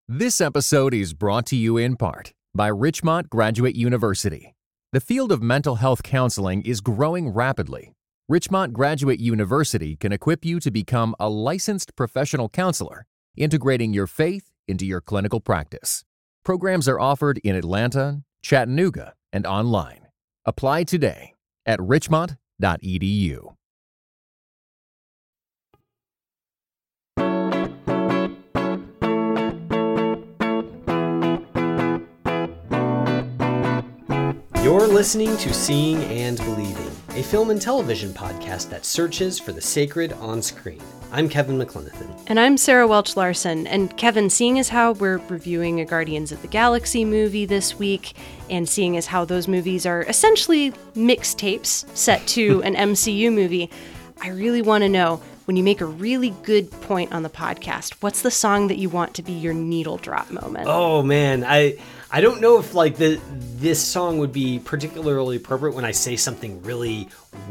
This episode is brought to you in part by Richmont Graduate University. The field of mental health counseling is growing rapidly. Richmont Graduate University can equip you to become a licensed professional counselor, integrating your faith into your clinical practice. Programs are offered in Atlanta, Chattanooga, and online. Apply today at richmont.edu. You're listening to Seeing and Believing, a film and television podcast that searches for the sacred on screen. I'm Kevin McLenithan. And I'm Sarah Welch Larson. And Kevin, seeing as how we're reviewing a Guardians of the Galaxy movie this week, and seeing as how those movies are essentially mixtapes set to an MCU movie, I really want to know, when you make a really good point on the podcast, what's the song that you want to be your needle drop moment? Oh man, I don't know if this song would be particularly appropriate when I say something really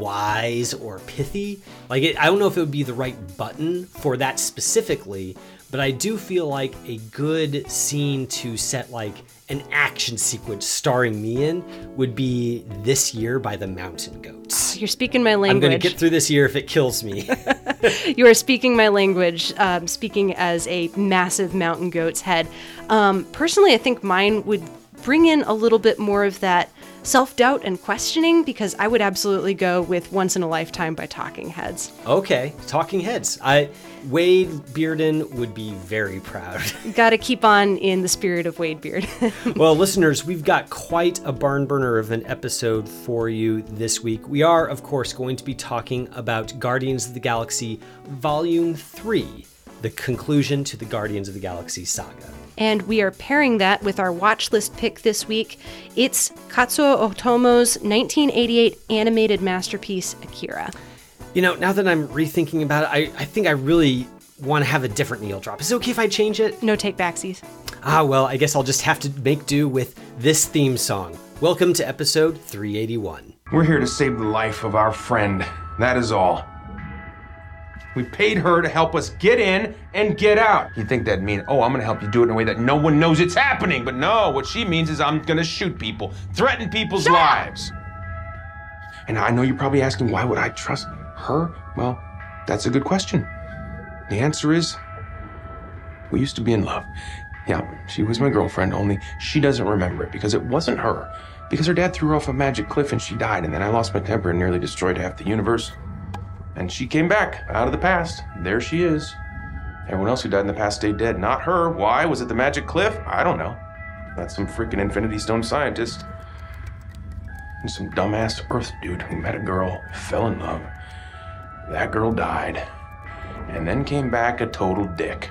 wise or pithy. I don't know if it would be the right button for that specifically, but I do feel like a good scene to set an action sequence starring me in would be This Year by the Mountain Goats. You're speaking my language. I'm going to get through this year if it kills me. You are speaking my language, speaking as a massive Mountain Goats head. Personally, I think mine would bring in a little bit more of that self-doubt and questioning, because I would absolutely go with Once in a Lifetime by Talking Heads. Okay, Talking Heads. Wade Bearden would be very proud. Got to keep on in the spirit of Wade Bearden. Well, listeners, we've got quite a barn burner of an episode for you this week. We are, of course, going to be talking about Guardians of the Galaxy Volume 3, the conclusion to the Guardians of the Galaxy saga. And we are pairing that with our watch list pick this week. It's Katsuo Otomo's 1988 animated masterpiece, Akira. You know, now that I'm rethinking about it, I think I really want to have a different needle drop. Is it okay if I change it? No take backsies. Well, I guess I'll just have to make do with this theme song. Welcome to episode 381. We're here to save the life of our friend. That is all. We paid her to help us get in and get out. You'd think that'd mean, I'm gonna help you do it in a way that no one knows it's happening. But no, what she means is I'm gonna shoot people, threaten people's lives. And I know you're probably asking, why would I trust her? Well, that's a good question. The answer is, we used to be in love. Yeah, she was my girlfriend, only she doesn't remember it because it wasn't her. Because her dad threw her off a magic cliff and she died, and then I lost my temper and nearly destroyed half the universe. And she came back out of the past. There she is. Everyone else who died in the past stayed dead. Not her. Why? Was it the magic cliff? I don't know. That's some freaking Infinity Stone scientist. And some dumbass Earth dude who met a girl, fell in love. That girl died. And then came back a total dick.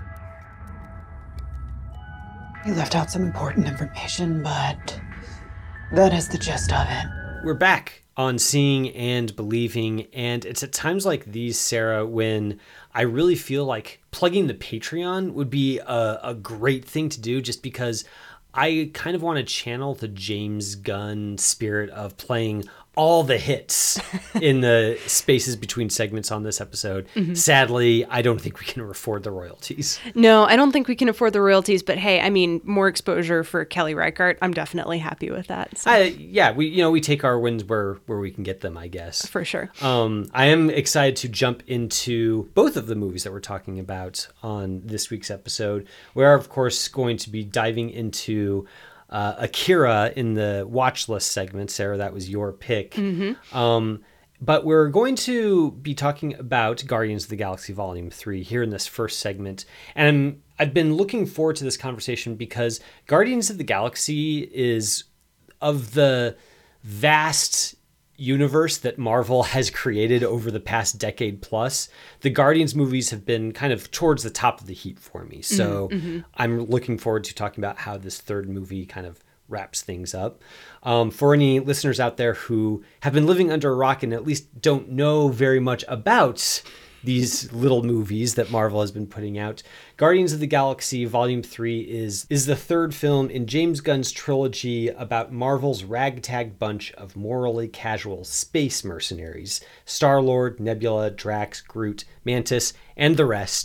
You left out some important information, but that is the gist of it. We're back on Seeing and Believing, and it's at times like these, Sarah, when I really feel like plugging the Patreon would be a great thing to do, just because I kind of want to channel the James Gunn spirit of playing all the hits in the spaces between segments on this episode. Mm-hmm. Sadly, I don't think we can afford the royalties. No, I don't think we can afford the royalties, but hey, I mean, more exposure for Kelly Reichardt. I'm definitely happy with that. So. We take our wins where we can get them, I guess. For sure. I am excited to jump into both of the movies that we're talking about on this week's episode. We are, of course, going to be diving into Akira in the watch list segment. Sarah, that was your pick. Mm-hmm. But we're going to be talking about Guardians of the Galaxy Volume 3 here in this first segment. And I've been looking forward to this conversation because Guardians of the Galaxy is, of the vast universe that Marvel has created over the past decade plus, the Guardians movies have been kind of towards the top of the heap for me. So I'm looking forward to talking about how this third movie kind of wraps things up. For any listeners out there who have been living under a rock and at least don't know very much about these little movies that Marvel has been putting out. Guardians of the Galaxy Volume 3 is the third film in James Gunn's trilogy about Marvel's ragtag bunch of morally casual space mercenaries. Star-Lord, Nebula, Drax, Groot, Mantis, and the rest.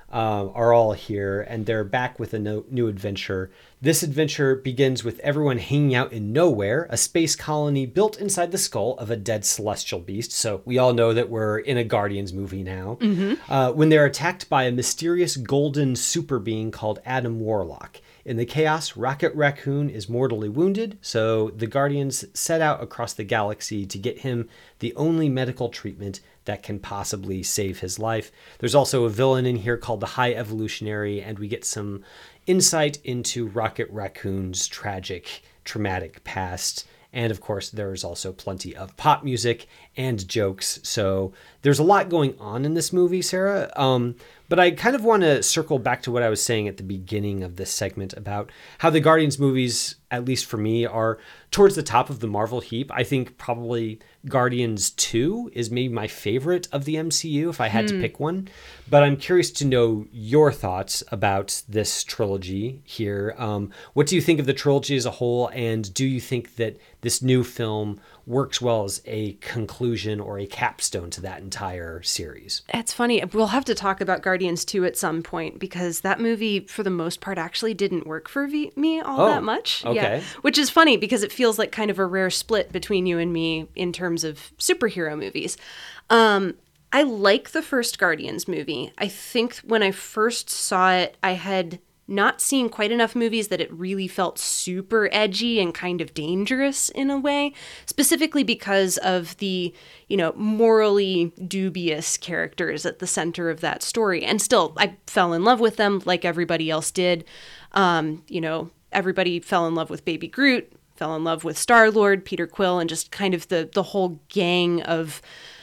are all here, and they're back with a new adventure. This adventure begins with everyone hanging out in Nowhere, a space colony built inside the skull of a dead celestial beast. So we all know that we're in a Guardians movie now. When they're attacked by a mysterious golden super being called Adam Warlock. In the chaos, Rocket Raccoon is mortally wounded, so the Guardians set out across the galaxy to get him the only medical treatment that can possibly save his life. There's also a villain in here called the High Evolutionary, and we get some insight into Rocket Raccoon's traumatic past. And of course, there's also plenty of pop music and jokes. So there's a lot going on in this movie, Sarah. But I kind of want to circle back to what I was saying at the beginning of this segment about how the Guardians movies, at least for me, are towards the top of the Marvel heap. I think probably Guardians 2 is maybe my favorite of the MCU if I had to pick one. But I'm curious to know your thoughts about this trilogy here. What do you think of the trilogy as a whole? And do you think that this new film works well as a conclusion or a capstone to that entire series? It's funny. We'll have to talk about Guardians 2 at some point because that movie, for the most part, actually didn't work for me all that much. Okay. Yeah. Which is funny because it feels like kind of a rare split between you and me in terms of superhero movies. I like the first Guardians movie. I think when I first saw it, I had not seen quite enough movies that it really felt super edgy and kind of dangerous in a way, specifically because of the, morally dubious characters at the center of that story. And still, I fell in love with them like everybody else did. Everybody fell in love with Baby Groot, fell in love with Star-Lord, Peter Quill, and just kind of the whole gang of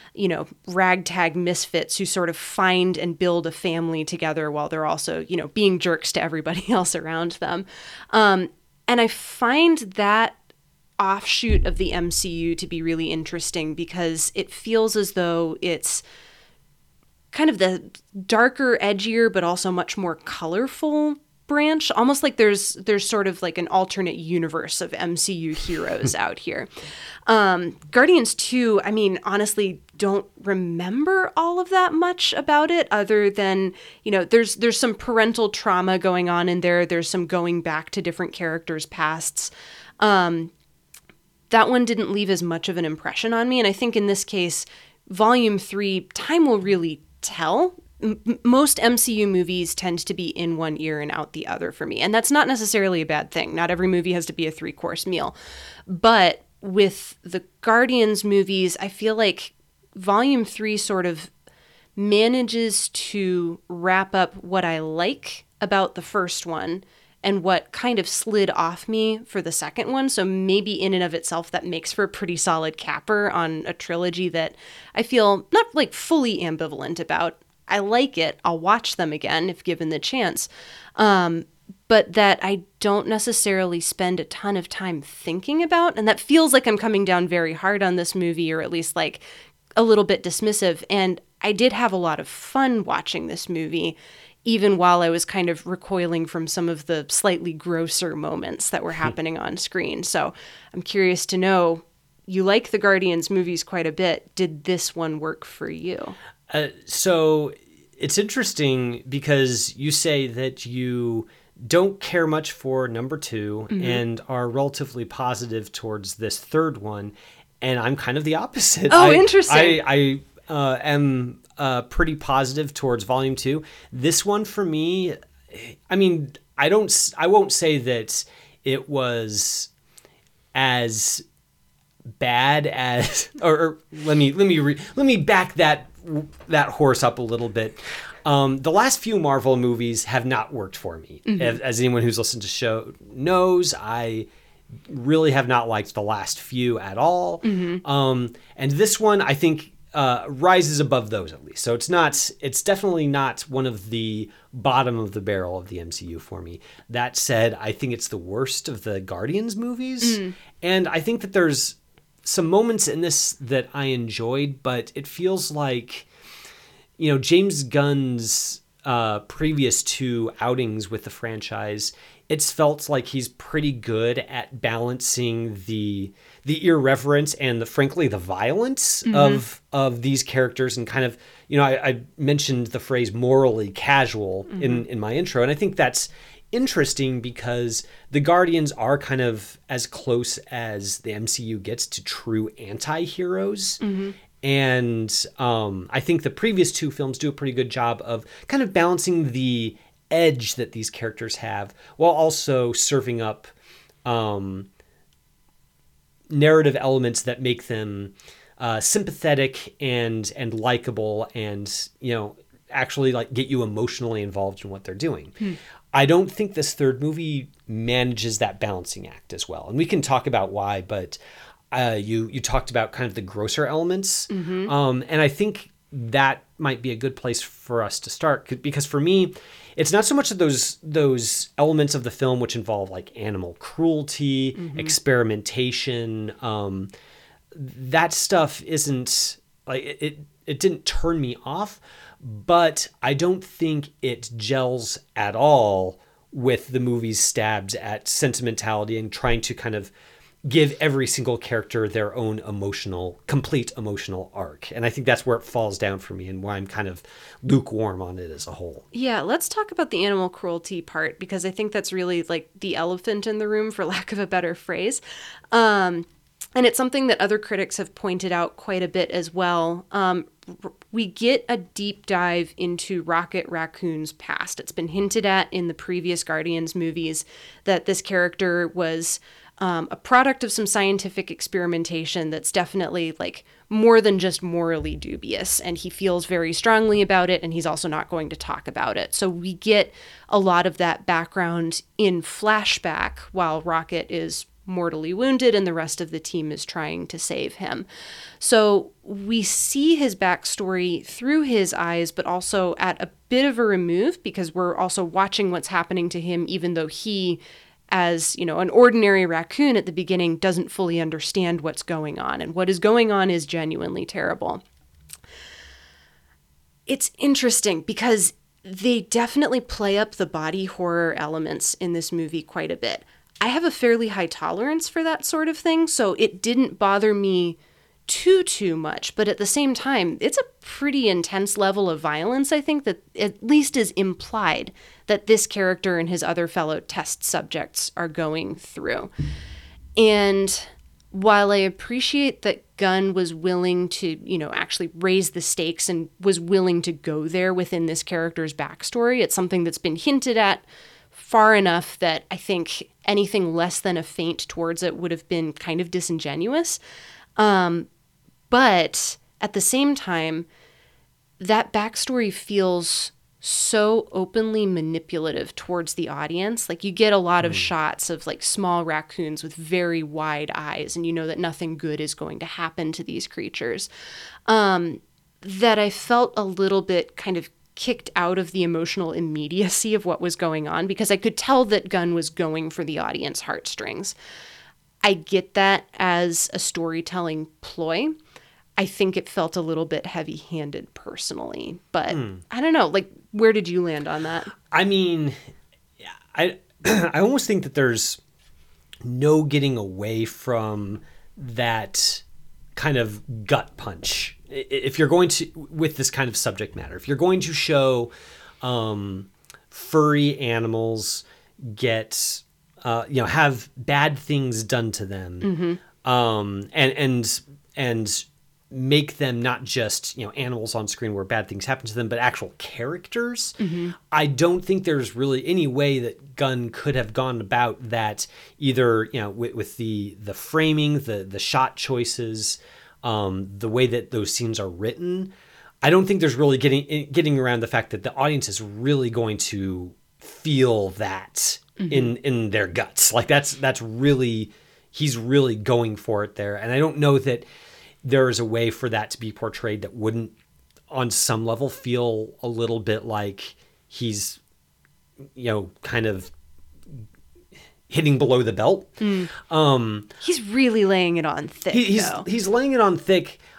ragtag misfits who sort of find and build a family together while they're also, being jerks to everybody else around them. And I find that offshoot of the MCU to be really interesting because it feels as though it's kind of the darker, edgier, but also much more colorful branch, almost like there's sort of like an alternate universe of MCU heroes out here. Guardians 2, I mean, honestly, don't remember all of that much about it other than, there's some parental trauma going on in there. There's some going back to different characters' pasts. That one didn't leave as much of an impression on me. And I think in this case, Volume 3, time will really tell. Most MCU movies tend to be in one ear and out the other for me. And that's not necessarily a bad thing. Not every movie has to be a 3-course meal. But with the Guardians movies, I feel like Volume 3 sort of manages to wrap up what I like about the first one and what kind of slid off me for the second one. So maybe in and of itself, that makes for a pretty solid capper on a trilogy that I feel not like fully ambivalent about. I like it. I'll watch them again if given the chance. But that I don't necessarily spend a ton of time thinking about. And that feels like I'm coming down very hard on this movie, or at least like a little bit dismissive. And I did have a lot of fun watching this movie, even while I was kind of recoiling from some of the slightly grosser moments that were happening on screen. So I'm curious to know, you like the Guardians movies quite a bit. Did this one work for you? So it's interesting because you say that you don't care much for number 2 and are relatively positive towards this third one. And I'm kind of the opposite. Oh, interesting. I am pretty positive towards Volume 2. This one for me, I mean, I won't say that it was as bad as, or let me back that horse up a little bit. The last few Marvel movies have not worked for me. As anyone who's listened to the show knows, I really have not liked the last few at all. And this one, I think, rises above those at least. So it's definitely not one of the bottom of the barrel of the MCU for me. That said, I think it's the worst of the Guardians movies. And I think that there's some moments in this that I enjoyed, but it feels like, James Gunn's previous 2 outings with the franchise, it's felt like he's pretty good at balancing the irreverence and frankly the violence of these characters, and kind of, I mentioned the phrase morally casual in my intro, and I think that's interesting because the Guardians are kind of as close as the MCU gets to true anti-heroes. And I think the previous 2 films do a pretty good job of kind of balancing the edge that these characters have while also serving up narrative elements that make them sympathetic and likable, and actually like get you emotionally involved in what they're doing. I don't think this 3rd movie manages that balancing act as well, and we can talk about why. But you talked about kind of the grosser elements, and I think that might be a good place for us to start, because for me, it's not so much that those elements of the film which involve like animal cruelty, experimentation, that stuff isn't like it didn't turn me off, but I don't think it gels at all with the movie's stabs at sentimentality and trying to kind of give every single character their own complete emotional arc. And I think that's where it falls down for me and why I'm kind of lukewarm on it as a whole. Yeah, let's talk about the animal cruelty part, because I think that's really like the elephant in the room, for lack of a better phrase. And it's something that other critics have pointed out quite a bit as well. We get a deep dive into Rocket Raccoon's past. It's been hinted at in the previous Guardians movies that this character was a product of some scientific experimentation that's definitely like more than just morally dubious, and he feels very strongly about it, and he's also not going to talk about it. So we get a lot of that background in flashback while Rocket is mortally wounded and the rest of the team is trying to save him. So we see his backstory through his eyes, but also at a bit of a remove, because we're also watching what's happening to him, even though he, as an ordinary raccoon at the beginning, doesn't fully understand what's going on, and what is going on is genuinely terrible. It's interesting because they definitely play up the body horror elements in this movie quite a bit. I have a fairly high tolerance for that sort of thing, so it didn't bother me too much, but at the same time, it's a pretty intense level of violence, I think, that at least is implied that this character and his other fellow test subjects are going through. And while I appreciate that Gunn was willing to, actually raise the stakes and was willing to go there within this character's backstory, it's something that's been hinted at far enough that I think anything less than a feint towards it would have been kind of disingenuous. But at the same time, that backstory feels so openly manipulative towards the audience. Like, you get a lot of shots of like small raccoons with very wide eyes, and you know that nothing good is going to happen to these creatures. That I felt a little bit kind of kicked out of the emotional immediacy of what was going on, because I could tell that Gunn was going for the audience heartstrings. I get that as a storytelling ploy. I think it felt a little bit heavy-handed personally, but I don't know, like, where did you land on that? I mean, I almost think that there's no getting away from that kind of gut punch. If you're going to, with this kind of subject matter, if you're going to show furry animals get, have bad things done to them, and make them not just, animals on screen where bad things happen to them, but actual characters. I don't think there's really any way that Gunn could have gone about that, either, with the framing, the shot choices, the way that those scenes are written. I don't think there's really getting around the fact that the audience is really going to feel that in their guts. Like, that's really, he's really going for it there. And I don't know that there is a way for that to be portrayed that wouldn't, on some level, feel a little bit like he's, kind of hitting below the belt. He's really laying it on thick, though. He's laying it on thick.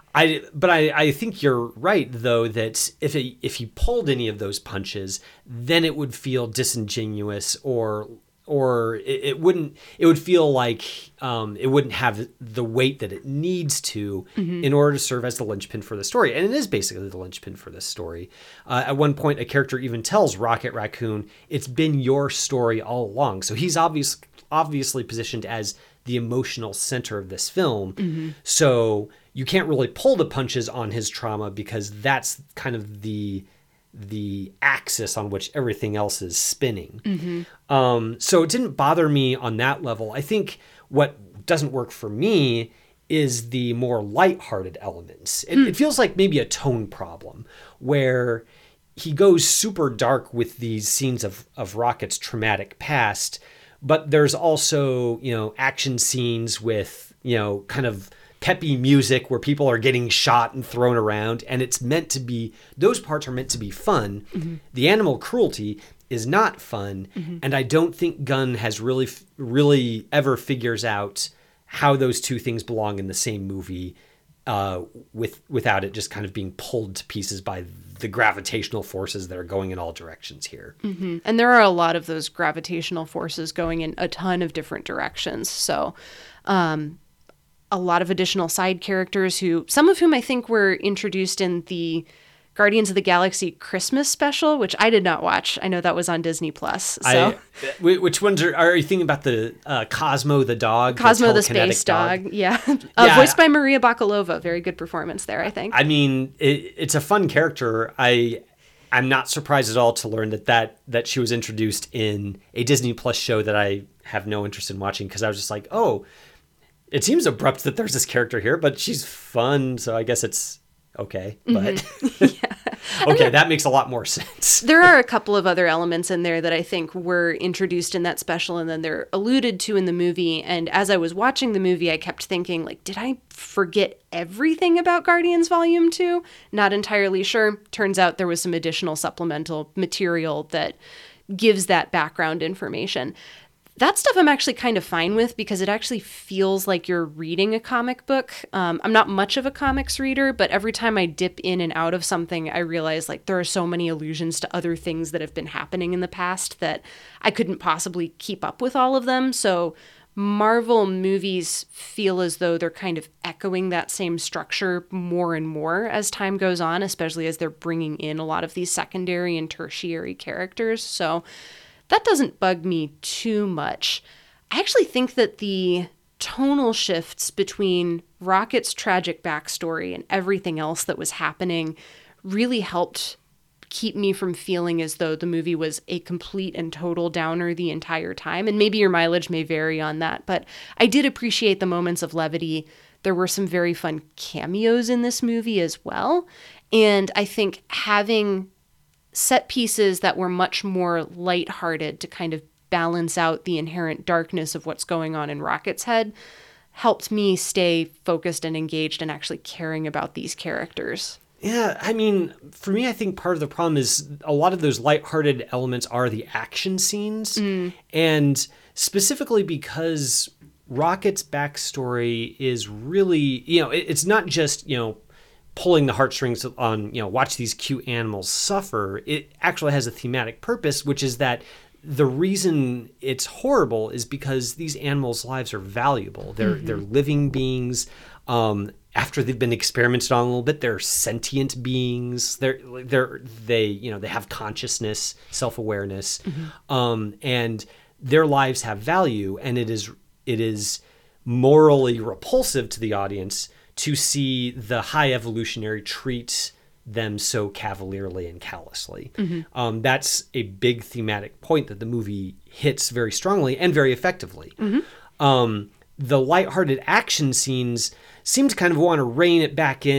I think you're right, though, that if he pulled any of those punches, then it would feel disingenuous, or it would feel like it wouldn't have the weight that it needs to in order to serve as the linchpin for the story. And it is basically the linchpin for this story. At one point, a character even tells Rocket Raccoon, "It's been your story all along." So he's obviously positioned as the emotional center of this film. So you can't really pull the punches on his trauma, because that's kind of the axis on which everything else is spinning. So it didn't bother me on that level. I think what doesn't work for me is the more lighthearted elements. It feels like maybe a tone problem, where he goes super dark with these scenes of Rocket's traumatic past, but there's also, action scenes with, kind of peppy music where people are getting shot and thrown around, and those parts are meant to be fun. The animal cruelty is not fun, and I don't think Gunn has really ever figures out how those two things belong in the same movie, without it just kind of being pulled to pieces by the gravitational forces that are going in all directions here. And there are a lot of those gravitational forces going in a ton of different directions. So a lot of additional side characters, some of whom I think were introduced in the Guardians of the Galaxy Christmas special, which I did not watch. I know that was on Disney Plus. So. Which ones are you thinking about? The Cosmo the dog? Cosmo the space dog. Yeah. Voiced by Maria Bakalova. Very good performance there, I think. I mean, it's a fun character. I'm not surprised at all to learn that she was introduced in a Disney Plus show that I have no interest in watching, because I was just like, oh, it seems abrupt that there's this character here, but she's fun, so I guess it's okay. But okay, that makes a lot more sense. There are a couple of other elements in there that I think were introduced in that special, and then they're alluded to in the movie. And as I was watching the movie, I kept thinking, like, did I forget everything about Guardians Volume 2? Not entirely sure. Turns out there was some additional supplemental material that gives that background information. That stuff I'm actually kind of fine with, because it actually feels like you're reading a comic book. I'm not much of a comics reader, but every time I dip in and out of something, I realize like there are so many allusions to other things that have been happening in the past that I couldn't possibly keep up with all of them. So Marvel movies feel as though they're kind of echoing that same structure more and more as time goes on, especially as they're bringing in a lot of these secondary and tertiary characters. So that doesn't bug me too much. I actually think that the tonal shifts between Rocket's tragic backstory and everything else that was happening really helped keep me from feeling as though the movie was a complete and total downer the entire time. And maybe your mileage may vary on that, but I did appreciate the moments of levity. There were some very fun cameos in this movie as well. And I think having set pieces that were much more lighthearted to kind of balance out the inherent darkness of what's going on in Rocket's head helped me stay focused and engaged and actually caring about these characters. Yeah, I mean, for me, I think part of the problem is a lot of those lighthearted elements are the action scenes. And specifically because Rocket's backstory is really, it's not just, pulling the heartstrings on, watch these cute animals suffer. It actually has a thematic purpose, which is that the reason it's horrible is because these animals' lives are valuable. They're living beings. After they've been experimented on a little bit, they're sentient beings. They have consciousness, self-awareness, and their lives have value. And it is morally repulsive to the audience to see the high evolutionary treat them so cavalierly and callously. That's a big thematic point that the movie hits very strongly and very effectively. The lighthearted action scenes seem to kind of want to rein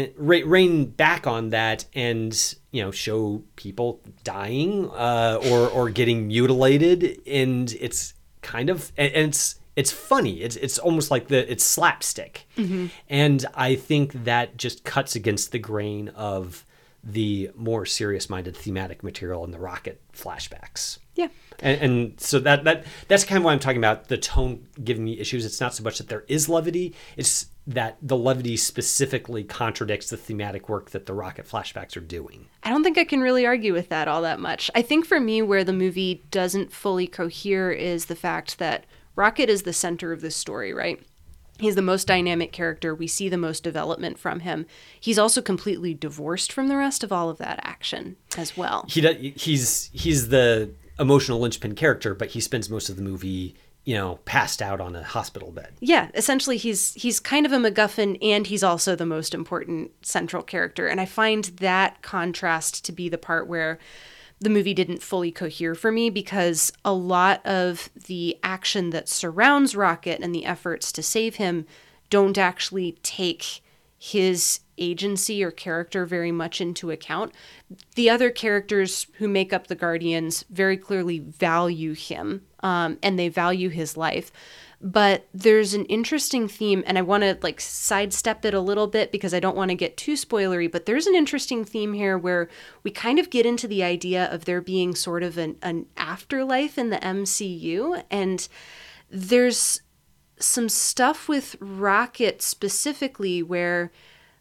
back on that and show people dying or getting mutilated, and it's kind of it's funny. It's almost like it's slapstick. And I think that just cuts against the grain of the more serious-minded thematic material in the Rocket flashbacks. Yeah. And so that's kind of what I'm talking about, the tone giving me issues. It's not so much that there is levity, it's that the levity specifically contradicts the thematic work that the Rocket flashbacks are doing. I don't think I can really argue with that all that much. I think for me, where the movie doesn't fully cohere is the fact that Rocket is the center of this story, right? He's the most dynamic character. We see the most development from him. He's also completely divorced from the rest of all of that action as well. He's the emotional linchpin character, but he spends most of the movie, passed out on a hospital bed. Yeah, essentially he's kind of a MacGuffin, and he's also the most important central character. And I find that contrast to be the part where the movie didn't fully cohere for me, because a lot of the action that surrounds Rocket and the efforts to save him don't actually take his agency or character very much into account. The other characters who make up the Guardians very clearly value him, and they value his life. But there's an interesting theme, and I want to sidestep it a little bit because I don't want to get too spoilery, but there's an interesting theme here where we kind of get into the idea of there being sort of an afterlife in the MCU, and there's some stuff with Rocket specifically where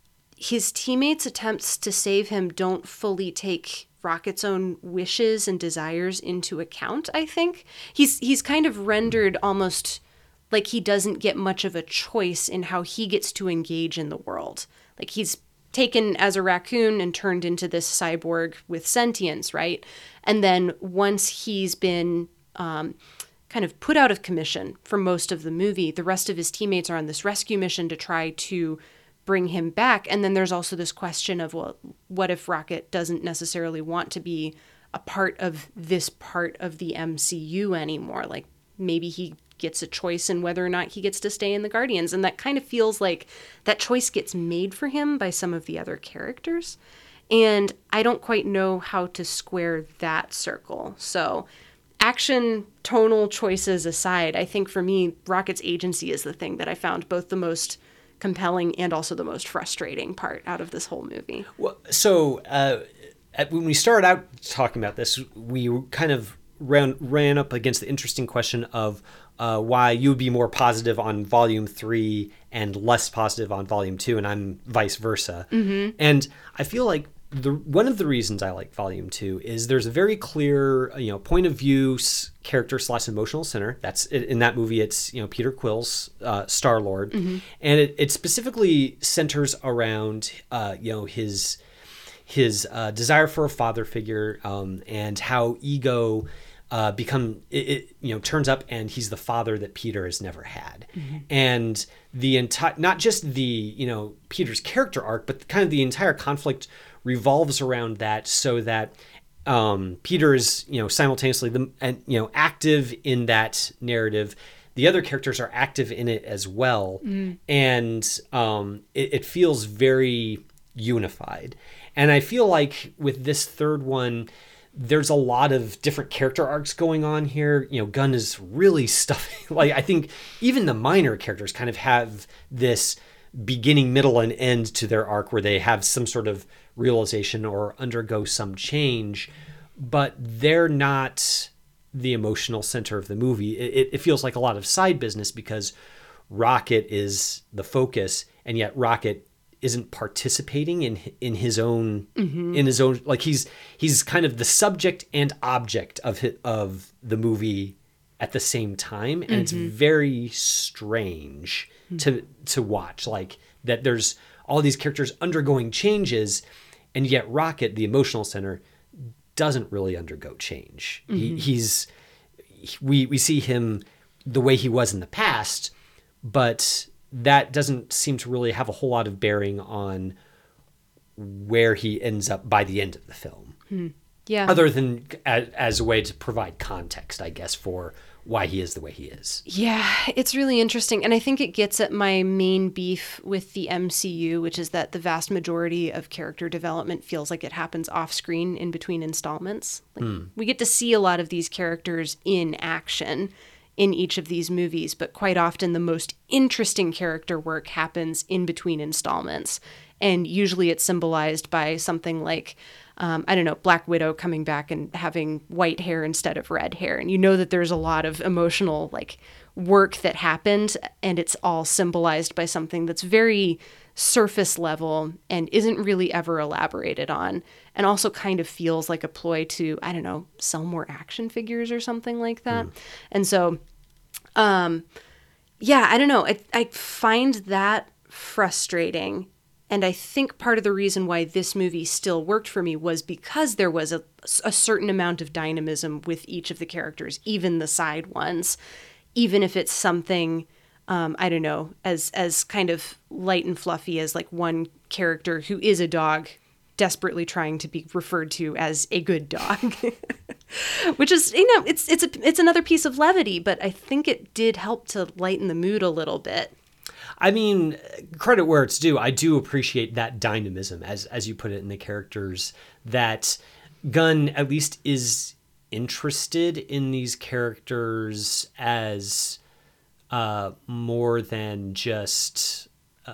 his teammates' attempts to save him don't fully take Rocket's own wishes and desires into account, I think. He's kind of rendered almost like he doesn't get much of a choice in how he gets to engage in the world. Like, he's taken as a raccoon and turned into this cyborg with sentience, right? And then once he's been kind of put out of commission for most of the movie, the rest of his teammates are on this rescue mission to try to bring him back. And then there's also this question of, well, what if Rocket doesn't necessarily want to be a part of this part of the MCU anymore? Like, maybe he gets a choice in whether or not he gets to stay in the Guardians. And that kind of feels like that choice gets made for him by some of the other characters. And I don't quite know how to square that circle. So action, tonal choices aside, I think for me, Rocket's agency is the thing that I found both the most compelling and also the most frustrating part out of this whole movie. Well, so when we started out talking about this, we kind of ran up against the interesting question of why you would be more positive on Volume 3 and less positive on Volume 2, and I'm vice versa. Mm-hmm. And I feel like one of the reasons I like Volume 2 is there's a very clear, point of view character / emotional center. That's in that movie. It's Peter Quill's Star-Lord, mm-hmm. and it specifically centers around his desire for a father figure, and how ego turns up, and he's the father that Peter has never had. Mm-hmm. And the entire, not just the Peter's character arc, but kind of the entire conflict revolves around that, so that Peter is simultaneously active in that narrative. The other characters are active in it as well, and it feels very unified. And I feel like with this third one, there's a lot of different character arcs going on here. Gunn is really stuffing. I think even the minor characters kind of have this beginning, middle, and end to their arc where they have some sort of realization or undergo some change, but they're not the emotional center of the movie. It feels like a lot of side business because Rocket is the focus, and yet Rocket isn't participating in his own, mm-hmm. in his own, he's kind of the subject and object of the movie at the same time. And mm-hmm. it's very strange mm-hmm. to watch, that there's all these characters undergoing changes, and yet Rocket, the emotional center, doesn't really undergo change. Mm-hmm. We see him the way he was in the past, but that doesn't seem to really have a whole lot of bearing on where he ends up by the end of the film. Yeah. Other than as a way to provide context, I guess, for why he is the way he is. Yeah, it's really interesting. And I think it gets at my main beef with the MCU, which is that the vast majority of character development feels like it happens off screen in between installments. We get to see a lot of these characters in action in each of these movies, but quite often the most interesting character work happens in between installments. And usually it's symbolized by something like, I don't know, Black Widow coming back and having white hair instead of red hair. And you know that there's a lot of emotional like work that happened, and it's all symbolized by something that's very surface level and isn't really ever elaborated on, and also kind of feels like a ploy to, I don't know, sell more action figures or something like that. And so, yeah, I don't know. I find that frustrating. And I think part of the reason why this movie still worked for me was because there was a certain amount of dynamism with each of the characters, even the side ones, even if it's something, I don't know, as kind of light and fluffy as like one character who is a dog desperately trying to be referred to as a good dog, which is, you know, it's another piece of levity, but I think it did help to lighten the mood a little bit. I mean, credit where it's due. I do appreciate that dynamism, as you put it, in the characters, that Gunn at least is interested in these characters as more than just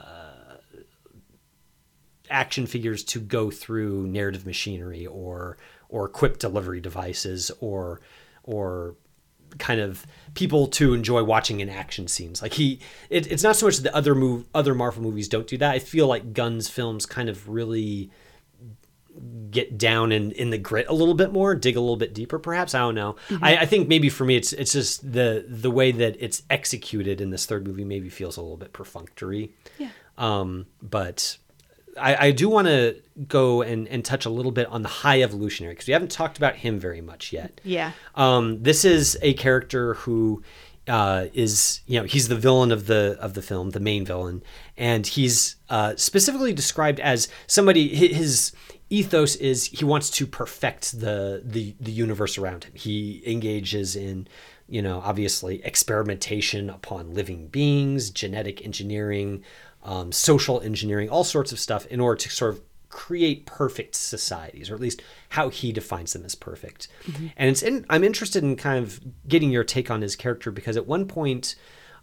action figures to go through narrative machinery or quick delivery devices or kind of people to enjoy watching in action scenes. Like it's not so much that other Marvel movies don't do that. I feel like Gunn's films kind of really get down in the grit a little bit more, dig a little bit deeper, perhaps. I don't know. Mm-hmm. I think maybe for me, it's just the way that it's executed in this third movie maybe feels a little bit perfunctory. Yeah. But I do want to go and touch a little bit on the High Evolutionary, because we haven't talked about him very much yet. Yeah. This is a character who is, you know, he's the villain of the film, the main villain, and he's specifically described as somebody. His ethos is he wants to perfect the universe around him. He engages in, you know, obviously experimentation upon living beings, genetic engineering, social engineering, all sorts of stuff in order to sort of create perfect societies, or at least how he defines them as perfect. Mm-hmm. And I'm interested in kind of getting your take on his character, because at one point,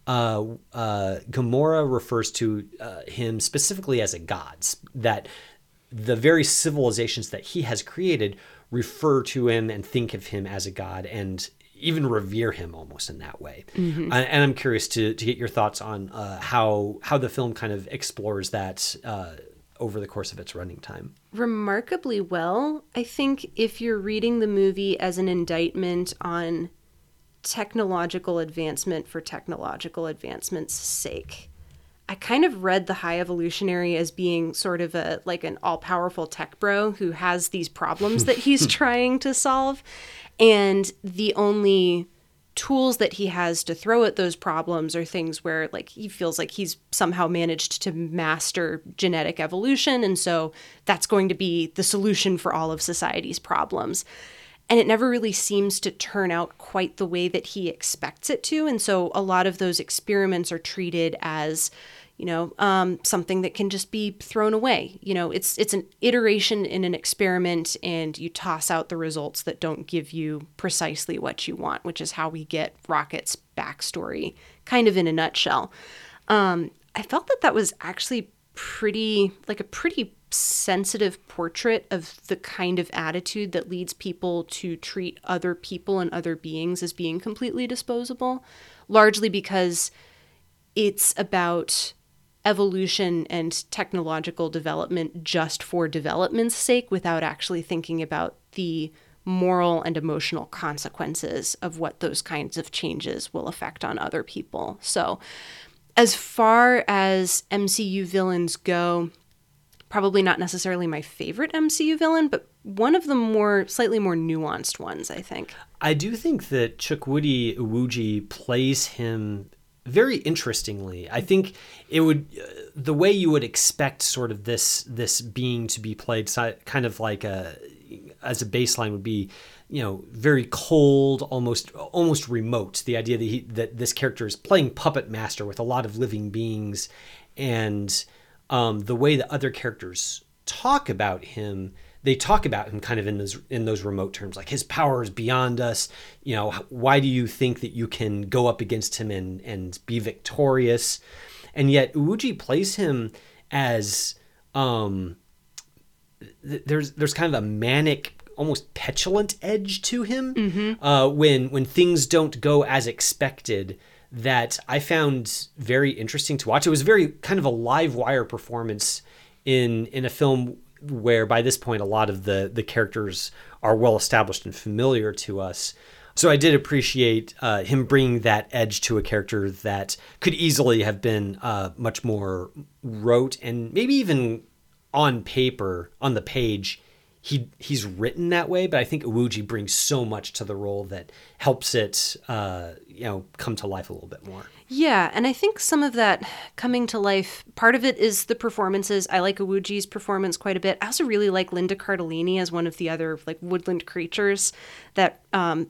Gamora refers to him specifically as a god, that the very civilizations that he has created refer to him and think of him as a god and even revere him almost in that way. Mm-hmm. And I'm curious to get your thoughts on how the film kind of explores that over the course of its running time. Remarkably well. I think if you're reading the movie as an indictment on technological advancement for technological advancement's sake, I kind of read the High Evolutionary as being sort of like an all-powerful tech bro who has these problems that he's trying to solve. And the only tools that he has to throw at those problems are things where, like, he feels like he's somehow managed to master genetic evolution. And so that's going to be the solution for all of society's problems. And it never really seems to turn out quite the way that he expects it to. And so a lot of those experiments are treated as, you know, something that can just be thrown away. You know, it's an iteration in an experiment, and you toss out the results that don't give you precisely what you want, which is how we get Rocket's backstory, kind of in a nutshell. I felt that was actually pretty sensitive portrait of the kind of attitude that leads people to treat other people and other beings as being completely disposable, largely because it's about evolution and technological development just for development's sake, without actually thinking about the moral and emotional consequences of what those kinds of changes will affect on other people. So as far as MCU villains go, probably not necessarily my favorite MCU villain, but one of the slightly more nuanced ones, I think. I do think that Chukwudi Iwuji plays him very interestingly. I think it would, the way you would expect sort of this being to be played, kind of like as a baseline, would be, you know, very cold, almost remote. The idea that this character is playing puppet master with a lot of living beings, and the way that other characters talk about him they talk about him kind of in those remote terms, like his power is beyond us. You know, why do you think that you can go up against him and be victorious? And yet Uwuji plays him as there's kind of a manic, almost petulant edge to him when things don't go as expected, that I found very interesting to watch. It was very kind of a live wire performance in a film where by this point a lot of the characters are well established and familiar to us. So I did appreciate him bringing that edge to a character that could easily have been much more rote, and maybe even on paper, on the page, he's written that way. But I think Uwuji brings so much to the role that helps it, come to life a little bit more. Yeah, and I think some of that coming to life, part of it is the performances. I like Uwuji's performance quite a bit. I also really like Linda Cardellini as one of the other like woodland creatures that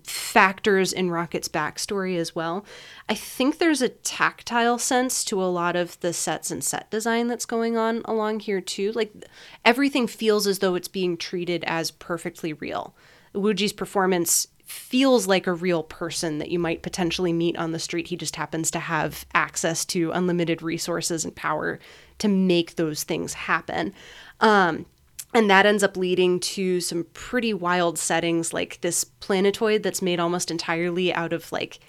factors in Rocket's backstory as well. I think there's a tactile sense to a lot of the sets and set design that's going on along here too. Like everything feels as though it's being treated as perfectly real. Uwuji's performance feels like a real person that you might potentially meet on the street. He just happens to have access to unlimited resources and power to make those things happen. And that ends up leading to some pretty wild settings, like this planetoid that's made almost entirely out of like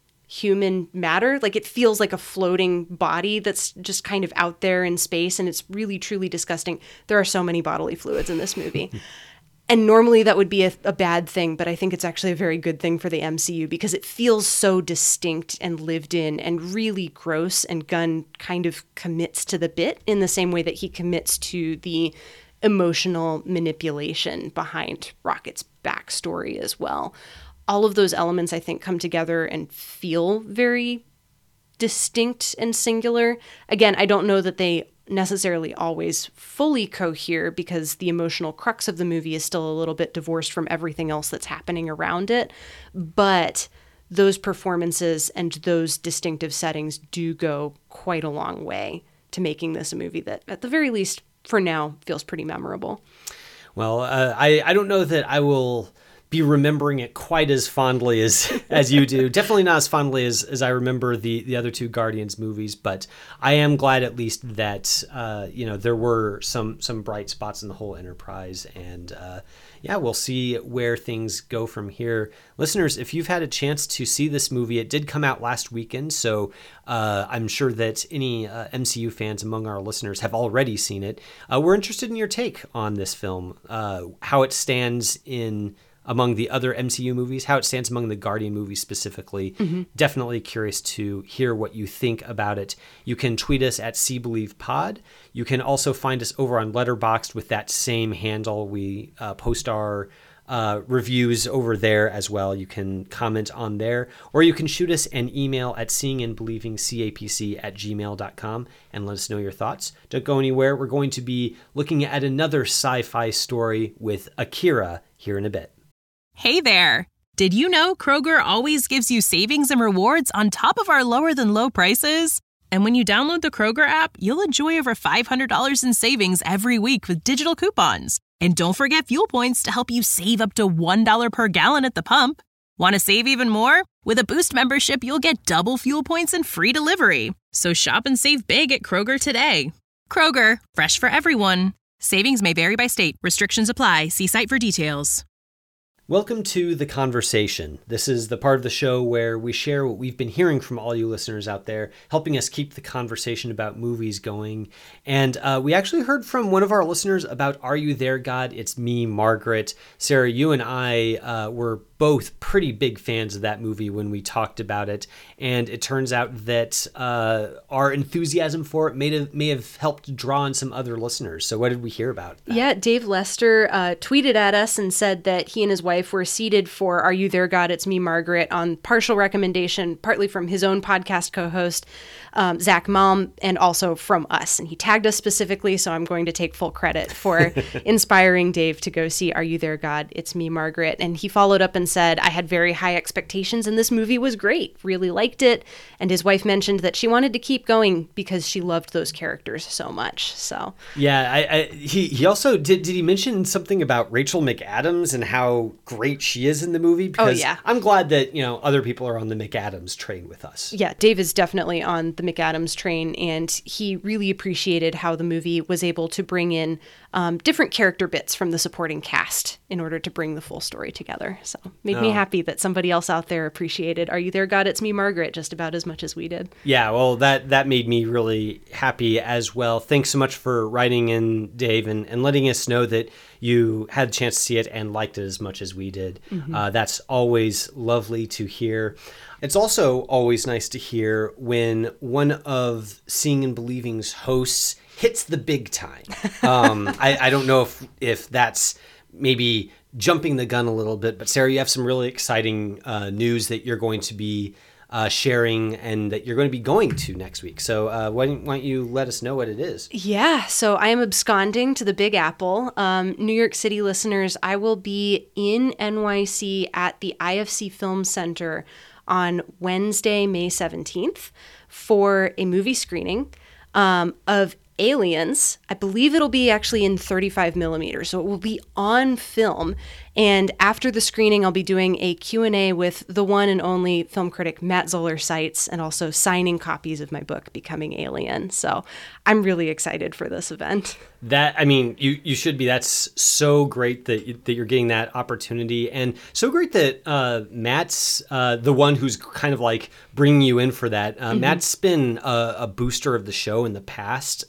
human matter. Like it feels like a floating body that's just kind of out there in space, and it's really, truly disgusting. There are so many bodily fluids in this movie. And normally that would be a bad thing, but I think it's actually a very good thing for the MCU because it feels so distinct and lived in and really gross, and Gunn kind of commits to the bit in the same way that he commits to the emotional manipulation behind Rocket's backstory as well. All of those elements, I think, come together and feel very distinct and singular. Again, I don't know that they necessarily always fully cohere because the emotional crux of the movie is still a little bit divorced from everything else that's happening around it. But those performances and those distinctive settings do go quite a long way to making this a movie that, at the very least, for now, feels pretty memorable. Well, I don't know that I will be remembering it quite as fondly as you do. Definitely not as fondly as I remember the other two Guardians movies, but I am glad at least that there were some bright spots in the whole enterprise, and we'll see where things go from here. Listeners, if you've had a chance to see this movie, it did come out last weekend, so I'm sure that any MCU fans among our listeners have already seen it. We're interested in your take on this film, how it stands among the other MCU movies, how it stands among the Guardian movies specifically. Mm-hmm. Definitely curious to hear what you think about it. You can tweet us at CBelievePod. You can also find us over on Letterboxd with that same handle. We post our reviews over there as well. You can comment on there, or you can shoot us an email at seeingandbelievingcapc@gmail.com and let us know your thoughts. Don't go anywhere. We're going to be looking at another sci-fi story with Akira here in a bit. Hey there! Did you know Kroger always gives you savings and rewards on top of our lower than low prices? And when you download the Kroger app, you'll enjoy over $500 in savings every week with digital coupons. And don't forget fuel points to help you save up to $1 per gallon at the pump. Want to save even more? With a Boost membership, you'll get double fuel points and free delivery. So shop and save big at Kroger today. Kroger, fresh for everyone. Savings may vary by state. Restrictions apply. See site for details. Welcome to The Conversation. This is the part of the show where we share what we've been hearing from all you listeners out there, helping us keep the conversation about movies going. And we actually heard from one of our listeners about Are You There, God? It's Me, Margaret. Sarah, you and I were both pretty big fans of that movie when we talked about it. And it turns out that our enthusiasm for it may have helped draw in some other listeners. So what did we hear about that? Yeah, Dave Lester tweeted at us and said that he and his wife were seated for Are You There, God? It's Me, Margaret on partial recommendation, partly from his own podcast co-host, Zach Malm, and also from us. And he tagged us specifically, so I'm going to take full credit for inspiring Dave to go see Are You There, God? It's Me, Margaret. And he followed up and said, I had very high expectations and this movie was great, really liked it. And his wife mentioned that she wanted to keep going because she loved those characters so much. So yeah, he also did he mention something about Rachel McAdams and how great she is in the movie? Because I'm glad that, other people are on the McAdams train with us. Yeah, Dave is definitely on the McAdams train, and he really appreciated how the movie was able to bring in different character bits from the supporting cast in order to bring the full story together. So made me happy that somebody else out there appreciated Are You There, God? It's Me, Margaret just about as much as we did. Yeah, well, that made me really happy as well. Thanks so much for writing in, Dave, and letting us know that you had a chance to see it and liked it as much as we did. Mm-hmm. That's always lovely to hear. It's also always nice to hear when one of Seeing and Believing's hosts hits the big time. I don't know if that's maybe jumping the gun a little bit, but Sarah, you have some really exciting news that you're going to be sharing and that you're going to be going to next week. So why don't you let us know what it is? Yeah, so I am absconding to the Big Apple. New York City listeners, I will be in NYC at the IFC Film Center on Wednesday, May 17th for a movie screening of Aliens. I believe it'll be actually in 35 millimeters, so it will be on film. And after the screening, I'll be doing a Q&A with the one and only film critic Matt Zoller Seitz, and also signing copies of my book, Becoming Alien. So I'm really excited for this event. You should be. That's so great that you're getting that opportunity, and so great that Matt's the one who's kind of like bringing you in for that. Matt's been a booster of the show in the past.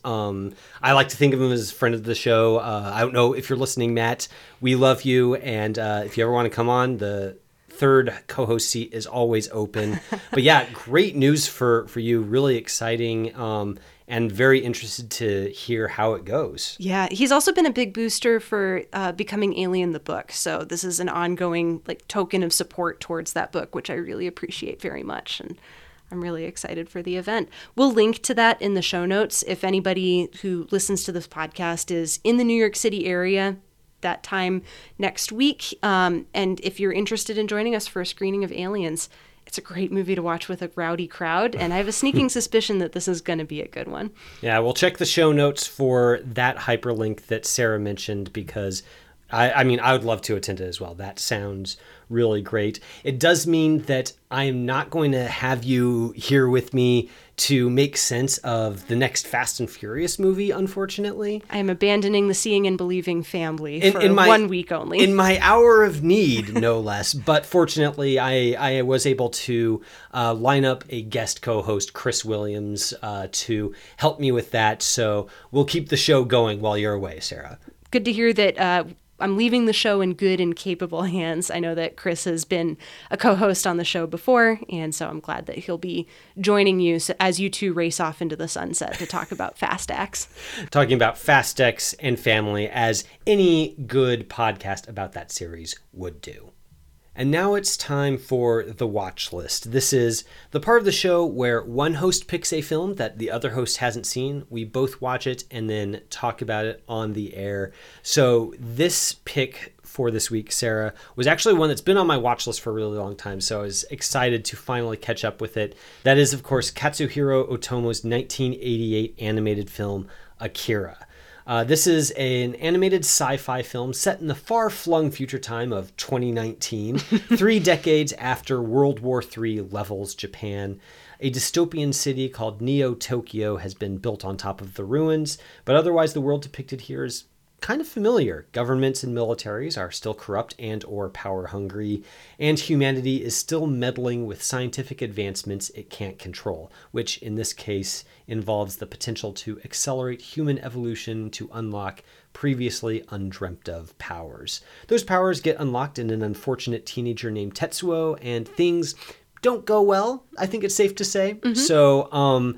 I like to think of him as a friend of the show. I don't know if you're listening, Matt. We love you, and if you ever want to come on, the third co-host seat is always open. But yeah, great news for you. Really exciting, and very interested to hear how it goes. Yeah, he's also been a big booster for Becoming Alien, the book. So this is an ongoing token of support towards that book, which I really appreciate very much. And I'm really excited for the event. We'll link to that in the show notes. If anybody who listens to this podcast is in the New York City area that time next week, and if you're interested in joining us for a screening of Aliens, it's a great movie to watch with a rowdy crowd, and I have a sneaking suspicion that this is going to be a good one. Yeah, we'll check the show notes for that hyperlink that Sarah mentioned, because I would love to attend it as well. That sounds really great. It does mean that I'm not going to have you here with me to make sense of the next Fast and Furious movie, unfortunately. I am abandoning the Seeing and Believing family for 1 week only. In my hour of need, no less. But fortunately, I was able to line up a guest co-host, Chris Williams, to help me with that. So we'll keep the show going while you're away, Sarah. Good to hear that I'm leaving the show in good and capable hands. I know that Chris has been a co-host on the show before, and so I'm glad that he'll be joining you as you two race off into the sunset to talk about Fast X. Talking about Fast X and family, as any good podcast about that series would do. And now it's time for the watch list. This is the part of the show where one host picks a film that the other host hasn't seen. We both watch it and then talk about it on the air. So this pick for this week, Sarah, was actually one that's been on my watch list for a really long time. So I was excited to finally catch up with it. That is, of course, Katsuhiro Otomo's 1988 animated film, Akira. This is an animated sci-fi film set in the far-flung future time of 2019, 3 decades after World War III levels Japan. A dystopian city called Neo-Tokyo has been built on top of the ruins, but otherwise the world depicted here is kind of familiar. Governments and militaries are still corrupt and or power hungry, and humanity is still meddling with scientific advancements it can't control, which in this case involves the potential to accelerate human evolution to unlock previously undreamt of powers. Those powers get unlocked in an unfortunate teenager named Tetsuo, and things don't go well, I think it's safe to say. Mm-hmm. So,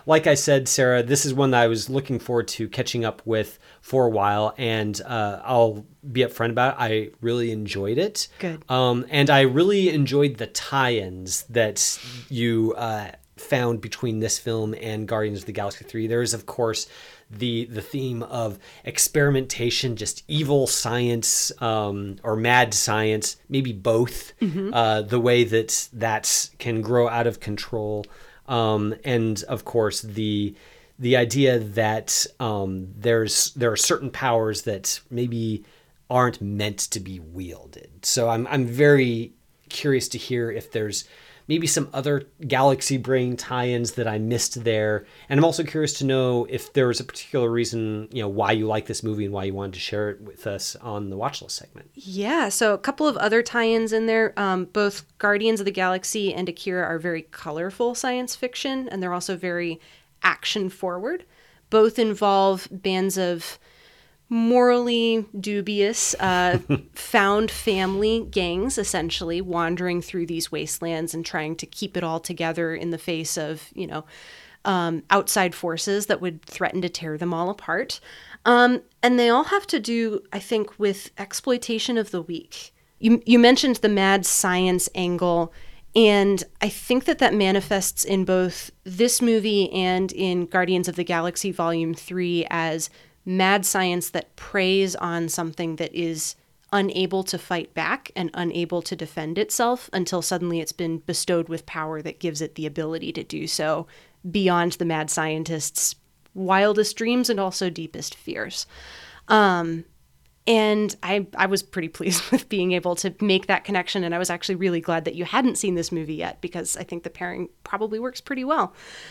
like I said, Sarah, this is one that I was looking forward to catching up with for a while, and I'll be upfront about it. I really enjoyed it. Good. And I really enjoyed the tie-ins that you found between this film and Guardians of the Galaxy 3. There is, of course, the theme of experimentation, just evil science, or mad science, maybe both, the way that can grow out of control. And of course, the idea that there are certain powers that maybe aren't meant to be wielded. So I'm very curious to hear if there's maybe some other Galaxy Brain tie-ins that I missed there. And I'm also curious to know if there was a particular reason, why you like this movie and why you wanted to share it with us on the Watch List segment. Yeah, so a couple of other tie-ins in there. Both Guardians of the Galaxy and Akira are very colorful science fiction, and they're also very action-forward. Both involve bands of morally dubious found family gangs, essentially wandering through these wastelands and trying to keep it all together in the face of outside forces that would threaten to tear them all apart, and they all have to do, I think, with exploitation of the weak. You mentioned the mad science angle, and I think that manifests in both this movie and in Guardians of the Galaxy Volume 3 as mad science that preys on something that is unable to fight back and unable to defend itself until suddenly it's been bestowed with power that gives it the ability to do so beyond the mad scientist's wildest dreams and also deepest fears. And I was pretty pleased with being able to make that connection, and I was actually really glad that you hadn't seen this movie yet, because I think the pairing probably works pretty well.